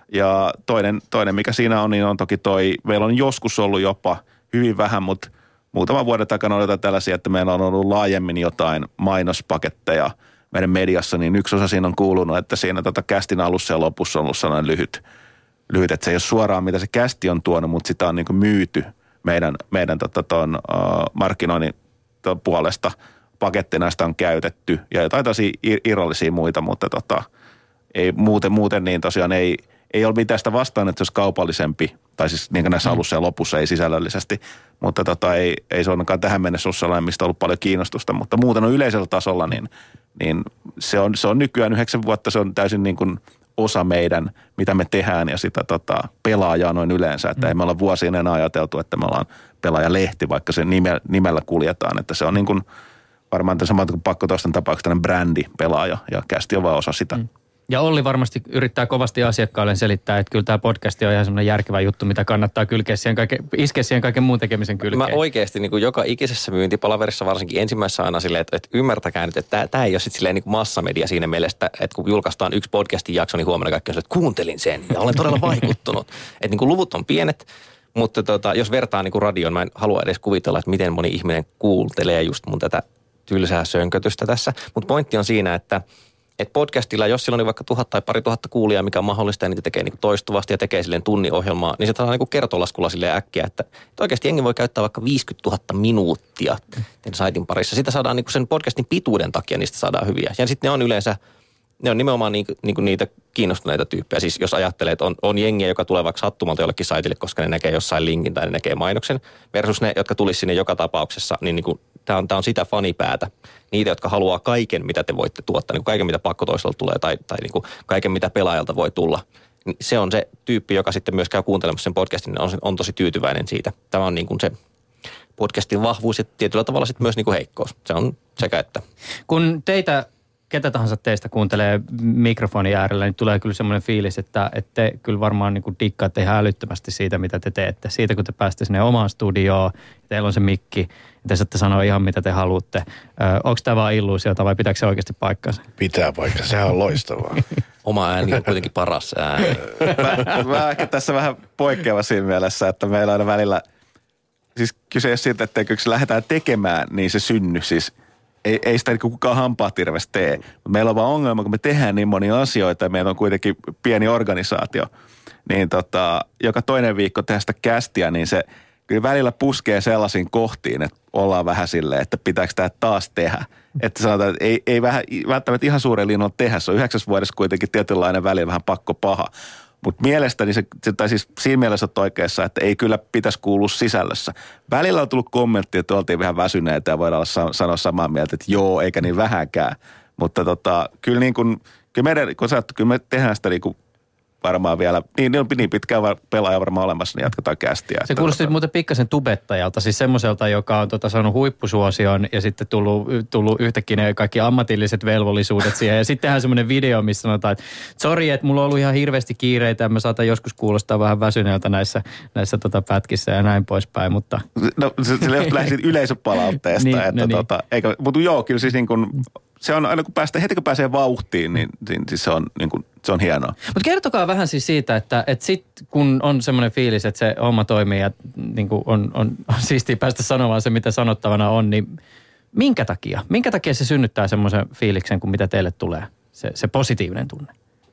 Ja toinen, toinen, mikä siinä on, niin on toki toi, meillä on joskus ollut jopa hyvin vähän, mutta muutaman vuoden takana on jotain tällaisia, että meillä on ollut laajemmin jotain mainospaketteja meidän mediassa, niin yksi osa siinä on kuulunut, että siinä tota kästin alussa ja lopussa on ollut sellainen lyhyt, lyhyt, että se ei ole suoraan, mitä se kästi on tuonut, mutta sitä on niin kuin myyty meidän, meidän tota ton, uh, markkinoinnin ton puolesta. Pakettina sitä on käytetty ja jotain tosi irrallisia muita, mutta tota, ei, muuten, muuten niin tosiaan ei, ei ole mitään sitä vastaan, että se olisi kaupallisempi, tai siis niin kuin näissä alussa ja lopussa ei sisällöllisesti, mutta tota, ei, ei se ainakaan tähän mennessä ole sellainen, mistä on ollut paljon kiinnostusta, mutta muuten on yleisellä tasolla, niin, niin se, on, se on nykyään yhdeksän vuotta, se on täysin niin kuin osa meidän, mitä me tehdään ja sitä tota, pelaajaa noin yleensä, että mm. ei me olla vuosien enää ajateltu, että me ollaan pelaajalehti, vaikka se nime, nimellä kuljetaan, että se on niin kuin varmaan samaan kuin pakko toisten tapauksessa tämmöinen brändi pelaaja ja kästi on vaan osa sitä. Mm. Ja Olli varmasti yrittää kovasti asiakkaille selittää, että kyllä tämä podcast on ihan semmoinen järkevä juttu, mitä kannattaa kylkeä siihen kaiken, iskeä siihen kaiken muun tekemisen kylkeen. Mä oikeasti niin kuin joka ikisessä myyntipalaverissa varsinkin ensimmäisessä aina silleen, että, että ymmärtäkää nyt, että tämä ei ole sitten silleen niin kuin massamedia siinä mielessä, että kun julkaistaan yksi podcastin jakso, niin huomenna kaikki on se, että kuuntelin sen ja olen todella vaikuttunut. Että niin kuin luvut on pienet, mutta tota, jos vertaa niin kuin radioon, mä en halua edes kuvitella, että miten moni ihminen kuuntelee just mun tätä tylsää sönkötystä tässä. Mutta pointti on siinä, että et podcastilla, jos sillä on vaikka tuhat tai pari tuhatta kuulijaa, mikä on mahdollista ja niitä tekee niinku toistuvasti ja tekee silleen tunnin ohjelmaa, niin se saadaan niinku kertolaskulla silleen äkkiä, että, että oikeasti jengi voi käyttää vaikka viisikymmentätuhatta minuuttia tämän saitin parissa. Sitä saadaan niinku sen podcastin pituuden takia, niistä saadaan hyviä. Ja sitten ne on yleensä, ne on nimenomaan niinku, niinku niitä kiinnostuneita tyyppejä. Siis jos ajattelee, että on, on jengiä, joka tulee vaikka sattumalta jollekin saitille, koska ne näkee jossain linkin tai ne näkee mainoksen, versus ne, jotka tulisi sinne joka tapauksessa, niin niinku, tämä on, on sitä fanipäätä. Niitä, jotka haluaa kaiken, mitä te voitte tuottaa, niin kaiken, mitä pakkotoistolta tulee tai, tai niin kuin kaiken, mitä pelaajalta voi tulla. Niin se on se tyyppi, joka sitten myös käy kuuntelemassa sen podcastin, niin on, on tosi tyytyväinen siitä. Tämä on niin kuin se podcastin vahvuus ja tietyllä tavalla sitten myös niin kuin heikkous. Se on sekä että. Kun teitä, ketä tahansa teistä kuuntelee mikrofonin äärellä, niin tulee kyllä semmoinen fiilis, että, että te kyllä varmaan niin kuin dikkaatte ihan älyttömästi siitä, mitä te teette. Siitä, kun te pääsette sinne omaan studioon, teillä on se mikki, ja te saatte sanoa ihan, mitä te haluatte. Onko tämä vaan illuusiota vai pitääkö se oikeasti paikkansa? Pitää paikkansa, sehän on loistavaa. Oma ääni on kuitenkin paras ääni. mä, mä ehkä tässä vähän poikkeava siinä mielessä, että meillä on välillä, siis kyse siitä, että kun se lähdetään tekemään, niin se synny siis. Ei, ei sitä kukaan hampaatirves tee. Mutta meillä on vaan ongelma, kun me tehdään niin monia asioita ja meillä on kuitenkin pieni organisaatio. Niin tota, joka toinen viikko tehdä sitä kästiä, niin se kyllä välillä puskee sellaisiin kohtiin, että ollaan vähän silleen, että pitääkö tämä taas tehdä. Että sanotaan, että ei, ei vähän, välttämättä ihan suuren linjalla tehdä. Se on yhdeksäs vuodessa kuitenkin tietynlainen välillä vähän pakko paha. Mutta mielestäni se, tai siis siinä mielessä olet oikeassa, että ei kyllä pitäisi kuulua sisällössä. Välillä on tullut kommentti, että oltiin vähän väsyneitä ja voidaan olla sanoa samaa mieltä, että joo, eikä niin vähänkään. Mutta tota, kyllä niin kuin, kyllä meidän, kun sanottu, kyllä me tehdään sitä niin kuin varmaan vielä, niin, niin, niin pitkään pelaaja varmaan olemassa, niin jatketaan kästiä. Se kuulosti tota... muuten pikkasen tubettajalta, siis semmoiselta, joka on tota, saanut huippusuosion ja sitten tullut, tullut yhtäkkiä ne kaikki ammatilliset velvollisuudet siihen. Ja sitten tehdään semmoinen video, missä sanotaan, että sori, että mulla on ollut ihan hirveästi kiireitä ja mä saatan joskus kuulostaa vähän väsyneeltä näissä, näissä tota, pätkissä ja näin poispäin, mutta... No se, se lähti yleisöpalautteesta, niin, että no niin. tota, eikä, mutta joo, kyllä siis niin kuin... Se on aina kun päästään, heti kun pääsee vauhtiin, niin, niin siis se on, niin kuin, se on hienoa. Mutta kertokaa vähän siis siitä, että, että sit kun on semmoinen fiilis, että se homma toimii ja niin kuin on, on, on siistiä päästä sanomaan se, mitä sanottavana on, niin minkä takia? Minkä takia se synnyttää semmoisen fiiliksen, kuin mitä teille tulee? Se, se positiivinen tunne.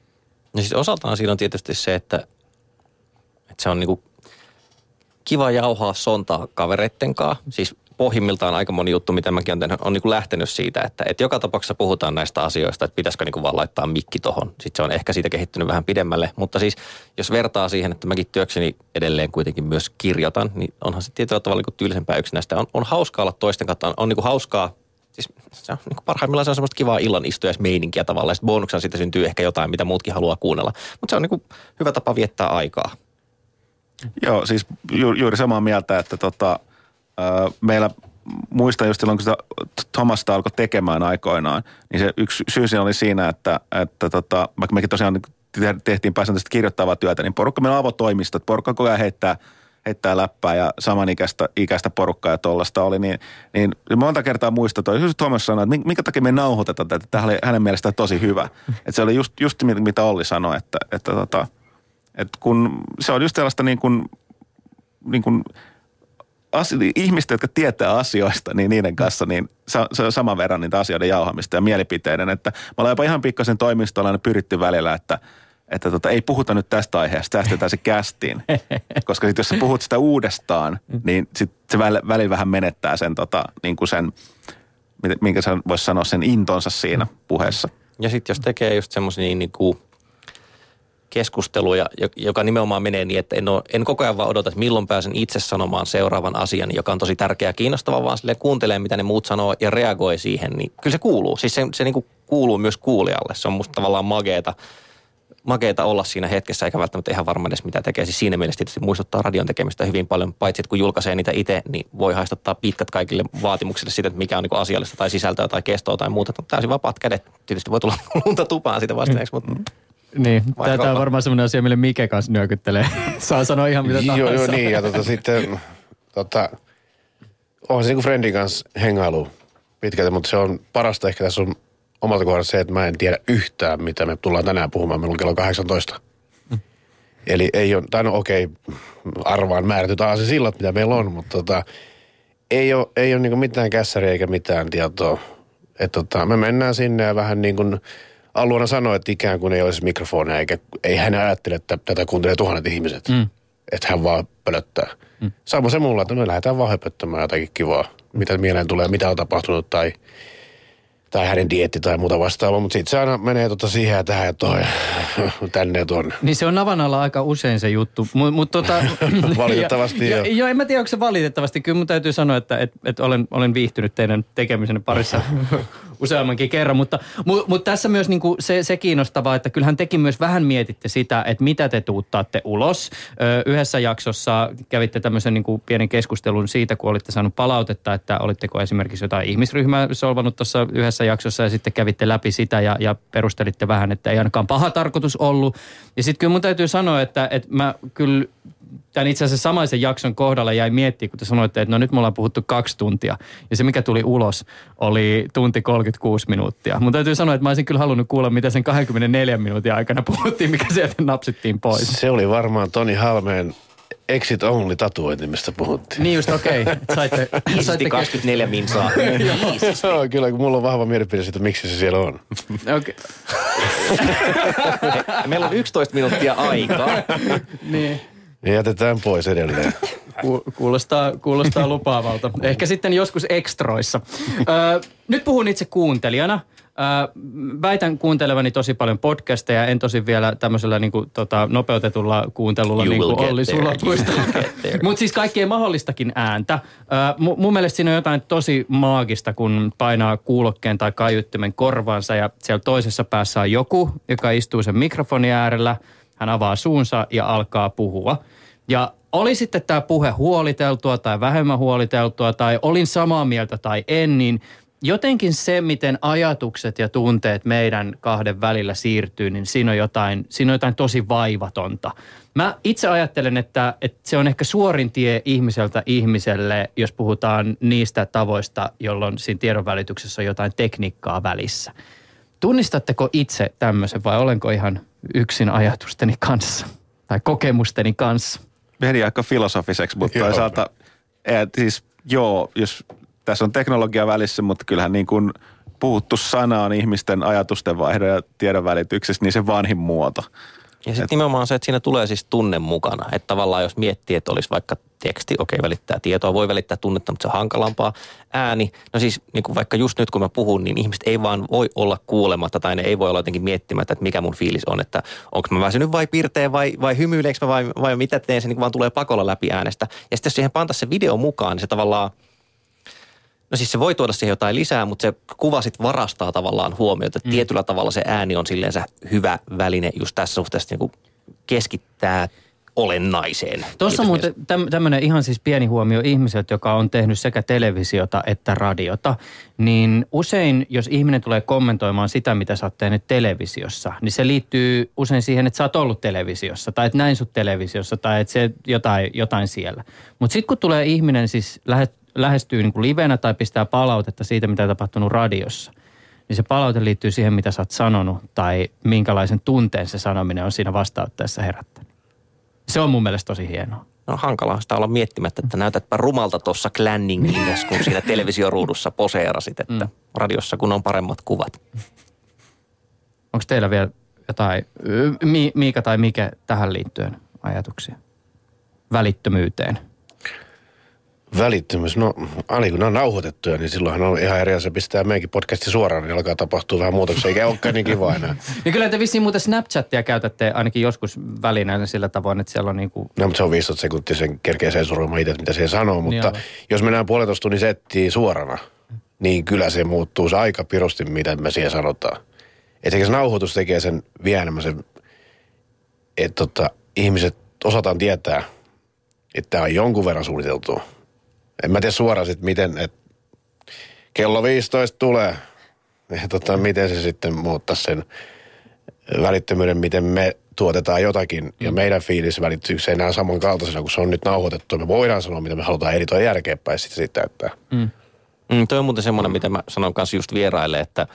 No siis osaltaan siinä on tietysti se, että, että se on niin kuin kiva jauhaa sontaa kavereitten kanssa. Siis pohjimmiltaan aika moni juttu, mitä mäkin olen tehnyt, on niin kuin lähtenyt siitä, että, että joka tapauksessa puhutaan näistä asioista, että pitäisikö niin kuin vaan laittaa mikki tohon. Sitten se on ehkä siitä kehittynyt vähän pidemmälle, mutta siis jos vertaa siihen, että mäkin työkseni edelleen kuitenkin myös kirjoitan, niin onhan se tietyllä tavalla niin kuin tyylisempää yksinäistä. On, on hauskaa olla toisten kanssa, on, on niin kuin hauskaa, siis se on niin kuin parhaimmillaan se on semmoista kivaa illanistujaismeininkiä tavallaan, ja sitten bonuksena siitä syntyy ehkä jotain, mitä muutkin haluaa kuunnella. Mutta se on niin kuin hyvä tapa viettää aikaa. Joo, siis ju, juuri samaa mieltä, että tota... meillä, muistan just silloin, kun sitä Thomasta alkoi tekemään aikoinaan, niin se yksi syy siinä oli siinä, että, että tota, vaikka mekin tosiaan tehtiin pääsääntöisesti kirjoittavaa työtä, niin porukka meillä on avotoimistot, porukka koko ajan heittää, heittää läppää ja samanikäistä ikäistä porukkaa ja tollaista oli, niin, niin monta kertaa muistetaan. Just Thomas sanoi, että minkä takia me nauhoitetaan tätä, että tämä oli hänen mielestään tosi hyvä. Että se oli just, just mitä Olli sanoi, että, että tota, että kun se on just sellaista niin kuin, niin kuin asio- ihmistä, jotka tietää asioista, niin niiden kanssa niin se on saman verran niitä asioiden jauhamista ja mielipiteiden, että me ollaan jopa ihan pikkasen toimistolla aina pyritty välillä, että että tota, ei puhuta nyt tästä aiheesta, säästetään se kästiin. Koska sitten jos sä puhut sitä uudestaan, niin sit se välillä vähän menettää sen, tota, niin kuin sen minkä sä vois sanoa sen intonsa siinä puheessa. Ja sitten jos tekee just semmoisia niin, niin kuin keskusteluja, joka nimenomaan menee niin, että en, ole, en koko ajan vaan odota, että milloin pääsen itse sanomaan seuraavan asian, joka on tosi tärkeä ja kiinnostava, vaan silleen kuuntelee, mitä ne muut sanoo ja reagoi siihen, niin kyllä se kuuluu. Siis se, se niin kuin kuuluu myös kuulijalle. Se on musta tavallaan mageeta. makeeta olla siinä hetkessä, eikä välttämättä ihan varma edes mitä tekee. Siis siinä mielessä tietysti muistuttaa radion tekemistä hyvin paljon, paitsi että kun julkaisee niitä itse, niin voi haistattaa pitkät kaikille vaatimuksille siitä, että mikä on niin asiallista tai sisältöä tai kestoa tai muuta. Täysin vapaat kädet. Tietysti voi tulla lunta tupaan siitä vastineeksi, mutta... Niin, tämä on varmaan semmoinen asia, mille Mike kanssa nyökyttelee. Saa sanoa ihan mitä tahansa. Joo, joo niin, ja tota, sitten tota, on se niin kuin friendin kanssa hengailu pitkälti, mutta se on parasta ehkä tässä on omalta kohdalla se, että mä en tiedä yhtään, mitä me tullaan tänään puhumaan. Meillä on kello kahdeksantoista. Mm. Eli ei ole, tai no okei, okay, arvaan määrätyt aasisillat, mitä meillä on, mutta tota, ei ole, ei ole niin mitään kässäriä eikä mitään tietoa. Että tota, me mennään sinne ja vähän niin kuin Alluana sanoi, että ikään kuin ei olisi mikrofonia, eikä ei hän ajattele, että tätä kuuntelee tuhannet ihmiset. Mm. Että hän vaan pölöttää. Mm. Sama se mulla, että me lähdetään vaan höpöttämään jotakin kivaa. Mitä mieleen tulee, mitä on tapahtunut tai... tai hänen dieetti tai muuta vastaavaa, mutta sitten se aina menee tota siihen ja tähän ja toi, tänne ja tuonne. Niin se on Navanalla aika usein se juttu, mutta mut tota... valitettavasti jo. joo. Joo, en mä tiedä, onko se valitettavasti. Kyllä mun täytyy sanoa, että et, et olen, olen viihtynyt teidän tekemisenne parissa useammankin kerran, mutta mut, mut tässä myös niinku se, se kiinnostavaa, että kyllähän tekin myös vähän mietitte sitä, että mitä te tuuttaatte ulos. Ö, yhdessä jaksossa kävitte tämmöisen niinku pienen keskustelun siitä, kun olitte saanut palautetta, että olitteko esimerkiksi jotain ihmisryhmää solvannut tuossa yhdessä jaksossa ja sitten kävitte läpi sitä ja, ja perustelitte vähän, että ei ainakaan paha tarkoitus ollut. Ja sitten kyllä mun täytyy sanoa, että, että mä kyllä tämän itse asiassa samaisen jakson kohdalla jäi miettiä, kun te sanoitte, että no nyt me ollaan puhuttu kaksi tuntia. Ja se, mikä tuli ulos, oli tunti kolmekymmentäkuusi minuuttia. Mun täytyy sanoa, että mä olisin kyllä halunnut kuulla, mitä sen kaksikymmentäneljä minuutin aikana puhuttiin, mikä sieltä napsittiin pois. Se oli varmaan Toni Halmeen Exit Only tatuointi, mistä puhuttiin. Niin just, okei. Okay. Saitte, saitte kaksikymmentäneljä minsaa. Joo, kyllä, kun mulla on vahva mielipide siitä, miksi se siellä on. Okei. Meillä on yksitoista minuuttia aikaa. Niin. Ja jätetään pois edelleen. Kuulostaa, kuulostaa lupaavalta. Ehkä sitten joskus ekstroissa. Öö, nyt puhun itse kuuntelijana. Öö, väitän kuuntelevani tosi paljon podcasteja, en tosi vielä tämmöisellä niin kuin, tota, nopeutetulla kuuntelulla, you niin kuin Olli sulla puistella. Mutta siis kaikkea mahdollistakin ääntä. Öö, mun, mun mielestä siinä on jotain tosi maagista, kun painaa kuulokkeen tai kaiuttimen korvaansa ja siellä toisessa päässä on joku, joka istuu sen mikrofonin äärellä. Hän avaa suunsa ja alkaa puhua. Ja oli sitten tämä puhe huoliteltua tai vähemmän huoliteltua tai olin samaa mieltä tai en, niin jotenkin se, miten ajatukset ja tunteet meidän kahden välillä siirtyy, niin siinä on jotain, siinä on jotain tosi vaivatonta. Mä itse ajattelen, että, että se on ehkä suorin tie ihmiseltä ihmiselle, jos puhutaan niistä tavoista, jolloin siinä tiedonvälityksessä on jotain tekniikkaa välissä. Tunnistatteko itse tämmöisen vai olenko ihan yksin ajatusteni kanssa tai kokemusteni kanssa? Meni aika filosofiseksi, mutta toisaalta, et, siis joo, jos tässä on teknologia välissä, mutta kyllähän niin kuin puhuttu sana on ihmisten ajatusten vaihdon ja tiedon välityksessä, niin se vanhin muoto. Ja sitten nimenomaan se, että siinä tulee siis tunne mukana. Että tavallaan jos miettii, että olisi vaikka teksti, okei, välittää tietoa, voi välittää tunnetta, mutta se on hankalampaa. Ääni, no siis niin kuin vaikka just nyt kun mä puhun, niin ihmiset ei vaan voi olla kuulematta tai ne ei voi olla jotenkin miettimättä, että mikä mun fiilis on, että onko mä väsynyt vai pirteä vai, vai hymyileekö mä vai, vai mitä teen, se niin kuin vaan tulee pakolla läpi äänestä. Ja sitten jos siihen pantaisi se video mukaan, niin se tavallaan, no siis se voi tuoda siihen jotain lisää, mutta se kuva sitten varastaa tavallaan huomiota. Mm. Tietyllä tavalla se ääni on silleensä hyvä väline just tässä suhteessa niin kuin keskittää olennaiseen. Tuossa on muuten tämmöinen ihan siis pieni huomio ihmiseltä, joka on tehnyt sekä televisiota että radiota, niin usein jos ihminen tulee kommentoimaan sitä, mitä sä oot tehnyt televisiossa, niin se liittyy usein siihen, että sä oot ollut televisiossa tai että näin sut televisiossa tai että se jotain, jotain siellä. Mutta sitten kun tulee ihminen siis lähet, lähestyy niin kuin livenä tai pistää palautetta siitä, mitä on tapahtunut radiossa, niin se palaute liittyy siihen, mitä sä oot sanonut tai minkälaisen tunteen se sanominen on siinä vastaanottaessa herättänyt. Se on mun mielestä tosi hienoa. No hankalaa sitä olla miettimättä, että näytätpä rumalta tuossa Glanningissa, kun siinä televisioruudussa poseerasit, että mm. radiossa kun on paremmat kuvat. Onko teillä vielä jotain, Miika tai Mike, tähän liittyen ajatuksia? Välittömyyteen. Välittömyys, no aina kun ne on nauhoitettuja, niin silloinhan on ihan eri asia pistää meidänkin podcasti suoraan, niin alkaa tapahtua vähän muutoksia, eikä olekaan niin kiva enää. Ja kyllä te vissiin muuten Snapchatia käytätte ainakin joskus välineenä sillä tavoin, että siellä on niin kuin... No, mutta se on viisitoista sekuntia, sen kerkee sensuroimaan itse, mitä se sanoo, mutta niin jos mennään puolentoista tunnin settiin suorana, niin kyllä se muuttuu se aika pirusti, mitä me siihen sanotaan. Että se nauhoitus tekee sen vielä enemmän sen, että tota, ihmiset osataan tietää, että tämä on jonkun verran suunniteltua. En mä tiedä suoraan sitten, miten, että kello viisitoista tulee. Ja tota, miten se sitten muuttaa sen välittömyyden, miten me tuotetaan jotakin. Ja meidän fiilis välittyy se enää samankaltaisena, kun se on nyt nauhoitettu. Me voidaan sanoa, mitä me halutaan editoida jälkeenpäin sitten siitä, että... Mm. Mm, toi on muuten semmoinen, mitä mä sanon kanssa just vieraille, että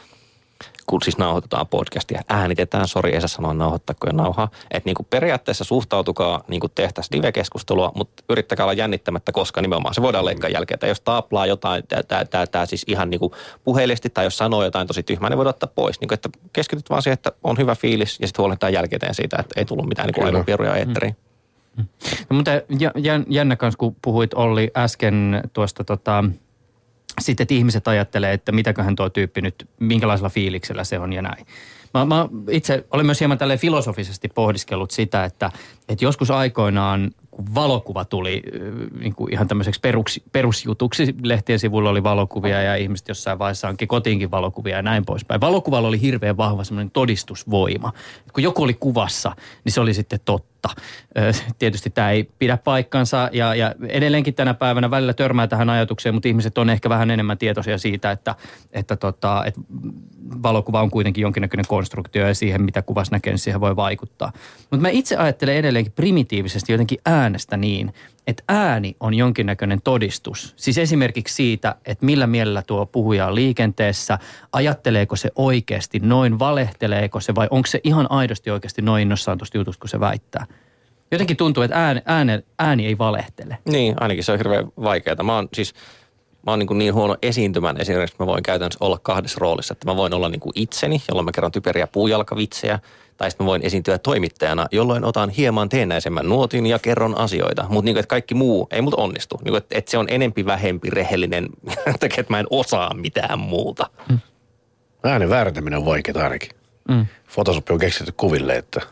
kun siis nauhoitetaan podcastia, äänitetään, sori, ei saa sanoa nauhoittaako jo nauhaa, että niinku periaatteessa suhtautukaa niin kuin tehtäisiin live-keskustelua, mutta yrittäkää olla jännittämättä, koska nimenomaan se voidaan leikkaa jälkeen. Tai jos taaplaa jotain, tämä siis ihan niinku puheellisesti, tai jos sanoo jotain tosi tyhmää, niin voidaan ottaa pois. Niinku, että keskityt vaan siihen, että on hyvä fiilis, ja sitten huolehditaan jälkeen siitä, että ei tullut mitään niinku aivopieruja eetteriin. Mm. No, mutta jännä kanssa, kun puhuit Olli äsken tuosta tota... Sitten, että ihmiset ajattelee, että mitäköhän tuo tyyppi nyt, minkälaisella fiiliksellä se on ja näin. Mä, mä itse olen myös hieman tälleen filosofisesti pohdiskellut sitä, että, että joskus aikoinaan, kun valokuva tuli niin kuin ihan tämmöiseksi perus, perusjutuksi, lehtien sivuilla oli valokuvia ja ihmiset jossain vaiheessa hankki kotiinkin valokuvia ja näin poispäin. Valokuvalla oli hirveän vahva semmoinen todistusvoima. Kun joku oli kuvassa, niin se oli sitten totta. Tietysti tämä ei pidä paikkansa ja, ja edelleenkin tänä päivänä välillä törmää tähän ajatukseen, mutta ihmiset on ehkä vähän enemmän tietoisia siitä, että, että, tota, että valokuva on kuitenkin jonkinnäköinen konstruktio ja siihen, mitä kuvassa näkee, niin siihen voi vaikuttaa. Mutta mä itse ajattelen edelleenkin primitiivisesti jotenkin äänestä niin, että ääni on jonkinnäköinen todistus. Siis esimerkiksi siitä, että millä mielellä tuo puhuja on liikenteessä, ajatteleeko se oikeasti noin, valehteleeko se vai onko se ihan aidosti oikeasti noin innossaan tuosta jutusta, kun se väittää. Jotenkin tuntuu, että ääni, ääni, ääni ei valehtele. Niin, ainakin se on hirveän vaikeaa. Mä oon siis... Mä oon niin, niin huono esiintymän esimerkiksi, että mä voin käytännössä olla kahdessa roolissa. Että mä voin olla niin kuin itseni, jolloin mä kerron typeriä puujalkavitsejä. Tai sitten mä voin esiintyä toimittajana, jolloin otan hieman teennäisemmän nuotin ja kerron asioita. Mutta niin, että kaikki muu ei multa onnistu. Niin, että, että se on enempi vähempi rehellinen, että mä en osaa mitään muuta. Mm. Äänen väärentäminen on vaikeaa ainakin. Mm. Photoshop on keksitty kuville, että,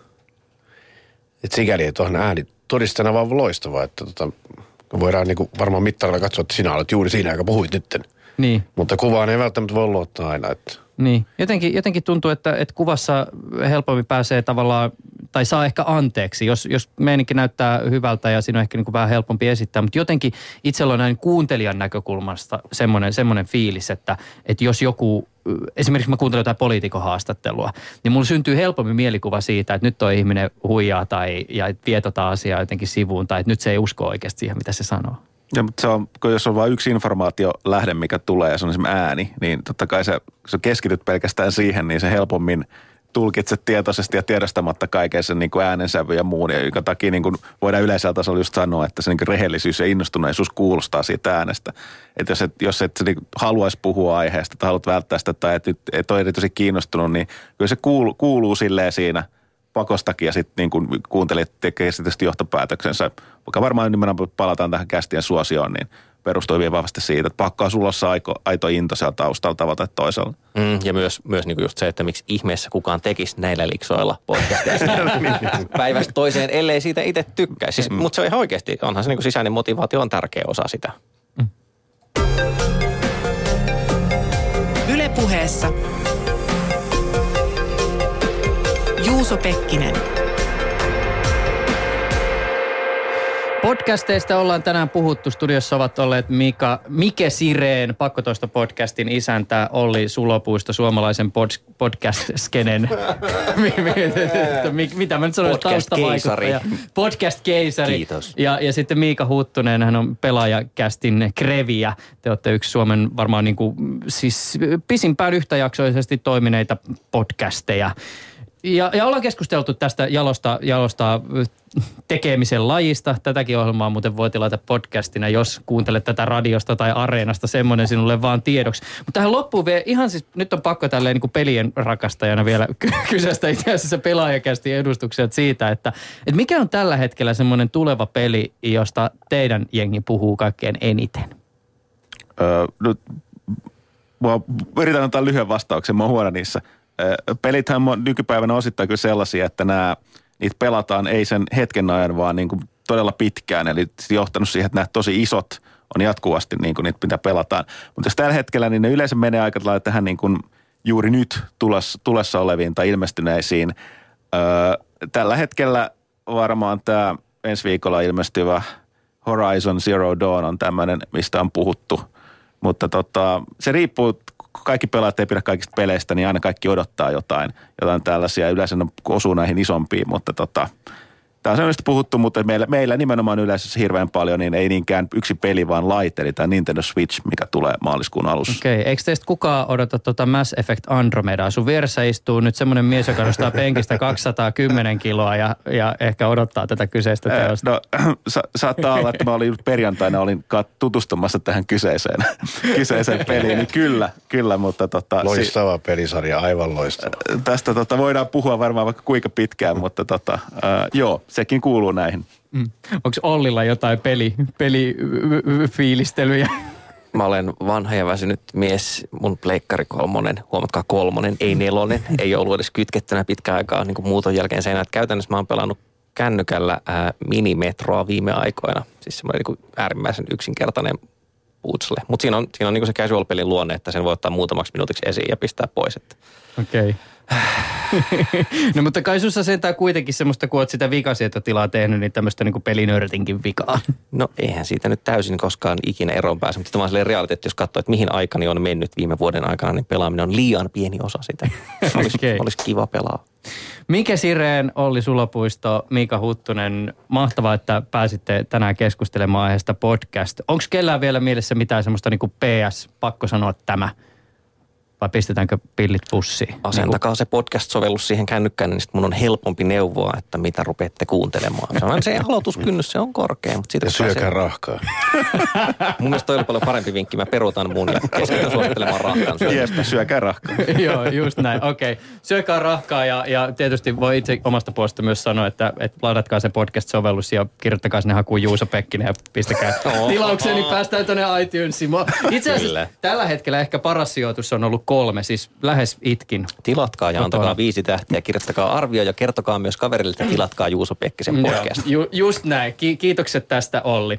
että sikäli, että on ääni todistena vaan loistavaa, että tota... Voidaan niinku varmaan mittarilla katsoa, että sinä olet juuri siinä, joka puhuit nytten. Niin. Mutta kuvaan ei välttämättä voi luottaa aina. Että... Niin. Jotenkin, jotenkin tuntuu, että, että kuvassa helpommin pääsee tavallaan, tai saa ehkä anteeksi, jos, jos meininki näyttää hyvältä ja siinä on ehkä niin kuin vähän helpompi esittää. Mutta jotenkin itsellä on näin kuuntelijan näkökulmasta semmoinen, semmoinen fiilis, että, että jos joku, esimerkiksi mä kuuntelen jotain poliitikon haastattelua, niin mulla syntyy helpommin mielikuva siitä, että nyt tuo ihminen huijaa tai ja vie tota asiaa jotenkin sivuun, tai että nyt se ei usko oikeasti siihen, mitä se sanoo. Ja, mutta se on, jos on vain yksi informaatiolähde, mikä tulee ja se on esimerkiksi ääni, niin totta kai se, kun sä keskityt pelkästään siihen, niin se helpommin tulkitset tietoisesti ja tiedostamatta kaiken sen niin kuin äänensävy ja muun, joka takia niin kuin voidaan yleisellä tasolla just sanoa, että se niin kuin rehellisyys ja innostuneisuus kuulostaa siitä äänestä. Että jos et, jos et niin haluaisi puhua aiheesta tai haluat välttää sitä tai et, et ole erityisesti kiinnostunut, niin kyllä se kuuluu, kuuluu silleen siinä pakostakin ja sitten niin kuin kuuntelijat tekee sitten johtopäätöksensä. Vaikka varmaan nimenomaan palataan tähän kästien suosioon, niin perustuu hyvin vahvasti siitä, että pakko on sulla olla aito, aito into siellä taustalla tavalla tai toisella. Mm, ja myös, myös niin kuin just se, että miksi ihmeessä kukaan tekisi näillä liksoilla podcastia päivästä toiseen, ellei siitä itse tykkää. Siis, mm. Mutta se on ihan oikeasti, onhan se niin kuin sisäinen motivaatio on tärkeä osa sitä. Mm. Yle Puheessa Juuso Pekkinen. Podcasteista ollaan tänään puhuttu. Studiossa ovat olleet Mika, Mike Sireen, Pakkotoisto-podcastin isäntä, Olli Sulopuisto, suomalaisen pod, podcast-skenen. Mitä mä nyt sanoin, taustavaikuttaja. Podcast-keisari. Kiitos. Ja, ja sitten Miika Huttunen, hän on pelaajakästin Kreviä. Te olette yksi Suomen varmaan niin kuin, siis pisimpään yhtäjaksoisesti toimineita podcasteja. Ja, ja ollaan keskusteltu tästä jalosta, jalosta tekemisen lajista. Tätäkin ohjelmaa muuten voi tilata podcastina, jos kuuntelet tätä radiosta tai areenasta. Semmoinen sinulle vaan tiedoksi. Mutta tähän loppuun vielä ihan siis, nyt on pakko tälleen niin kuin pelien rakastajana vielä kyseistä itse asiassa pelaajakästi edustukset siitä, että, että mikä on tällä hetkellä semmoinen tuleva peli, josta teidän jengi puhuu kaikkein eniten? Öö, nyt, mä yritän antaa lyhyen vastauksen, mä oon huono niissä. Pelithän on nykypäivänä osittain kyllä sellaisia, että nämä, niitä pelataan ei sen hetken ajan, vaan niin kuin todella pitkään. Eli johtanut siihen, että nämä tosi isot on jatkuvasti niin kuin niitä, mitä pelataan. Mutta jos tällä hetkellä, niin ne yleensä menee aika lailla tähän niin kuin juuri nyt tulessa, tulessa oleviin tai ilmestyneisiin. Öö, tällä hetkellä varmaan tämä ensi viikolla ilmestyvä Horizon Zero Dawn on tämmöinen, mistä on puhuttu. Mutta tota, se riippuu, kaikki pelaajat ei pidä kaikista peleistä, niin aina kaikki odottaa jotain, jotain tällaisia. Yleensä ne osuu näihin isompiin, mutta tota, tämä on sellaista puhuttu, mutta meillä, meillä nimenomaan yleensä hirveän paljon, niin ei niinkään yksi peli, vaan laite, eli tämä Nintendo Switch, mikä tulee maaliskuun alussa. Okei, okay. Eikö teistä kukaan odota tuota Mass Effect Andromedaa? Sun vieressä istuu nyt semmoinen mies, joka nostaa penkistä kaksisataakymmenen kiloa ja, ja ehkä odottaa tätä kyseistä teosta. No, sa- saattaa olla, että mä olin perjantaina olin tutustumassa tähän kyseiseen, kyseiseen peliin, niin kyllä, kyllä, mutta tota... Loistava si- pelisarja, aivan loistava. Tästä tota, voidaan puhua varmaan vaikka kuinka pitkään, mutta tota, äh, joo, sekin kuuluu näihin. Mm. Onko Ollilla jotain peli, pelifiilistelyjä? Mä olen vanha ja väsynyt mies, mun pleikkari kolmonen, huomatkaa kolmonen, ei nelonen, ei ollut edes kytkettynä pitkään aikaa niin kuin muuton jälkeen seinään. Käytännössä mä oon pelannut kännykällä ää, minimetroa viime aikoina, siis semmoinen niin kuin äärimmäisen yksinkertainen puutsle. Mutta siinä on, siinä on niin kuin se casual-pelin luonne, että sen voi ottaa muutamaksi minuutiksi esiin ja pistää pois. Okei. Okay. No mutta kai sussa sentään kuitenkin semmoista, kun oot sitä vikasietotilaa tehnyt, niin tämmöistä niin kuin pelinörtinkin vikaa. No eihän siitä nyt täysin koskaan ikinä eroon pääse, mutta tämä on silleen realiteetti, jos katsoo, että mihin aikani on mennyt viime vuoden aikana, niin pelaaminen on liian pieni osa sitä. Olisi, okay. olisi kiva pelaa. Mike Sireen, Olli Sulopuisto, Miika Huttunen, mahtavaa, että pääsitte tänään keskustelemaan aiheesta podcast. Onko kellään vielä mielessä mitään semmoista niin kuin P S, pakko sanoa tämä? Vai pistetäänkö pillit pussiin? Asentakaa se podcast-sovellus siihen kännykkään, niin sitten mun on helpompi neuvoa, että mitä rupeatte kuuntelemaan. Se on se aloituskynnys, se on korkea. Mutta ja syökää pääsee... rahkaa. Mun mielestä toi oli paljon parempi vinkki. Mä peruutan mun ja keskitän suosittelemaan rahkaan syömistä. Jep, syökää rahkaa. Joo, just näin. Okei. Okay. Syökää rahkaa ja, ja tietysti voi itse omasta puolesta myös sanoa, että, että ladatkaa se podcast-sovellus ja kirjoittakaa sinne hakuun Juuso Pekkinen ja pistäkää tilaukseen, niin päästään tuonne iTunesiin. Itse asiassa tällä hetkellä ehkä paras sijoitus on ollut kolme, siis lähes itkin. Tilatkaa ja antakaa viisi tähteä, kirjoittakaa arvio ja kertokaa myös kaverille, että tilatkaa Juuso Pekkisen podcast. Ju, just näin. Ki- kiitokset tästä, Olli.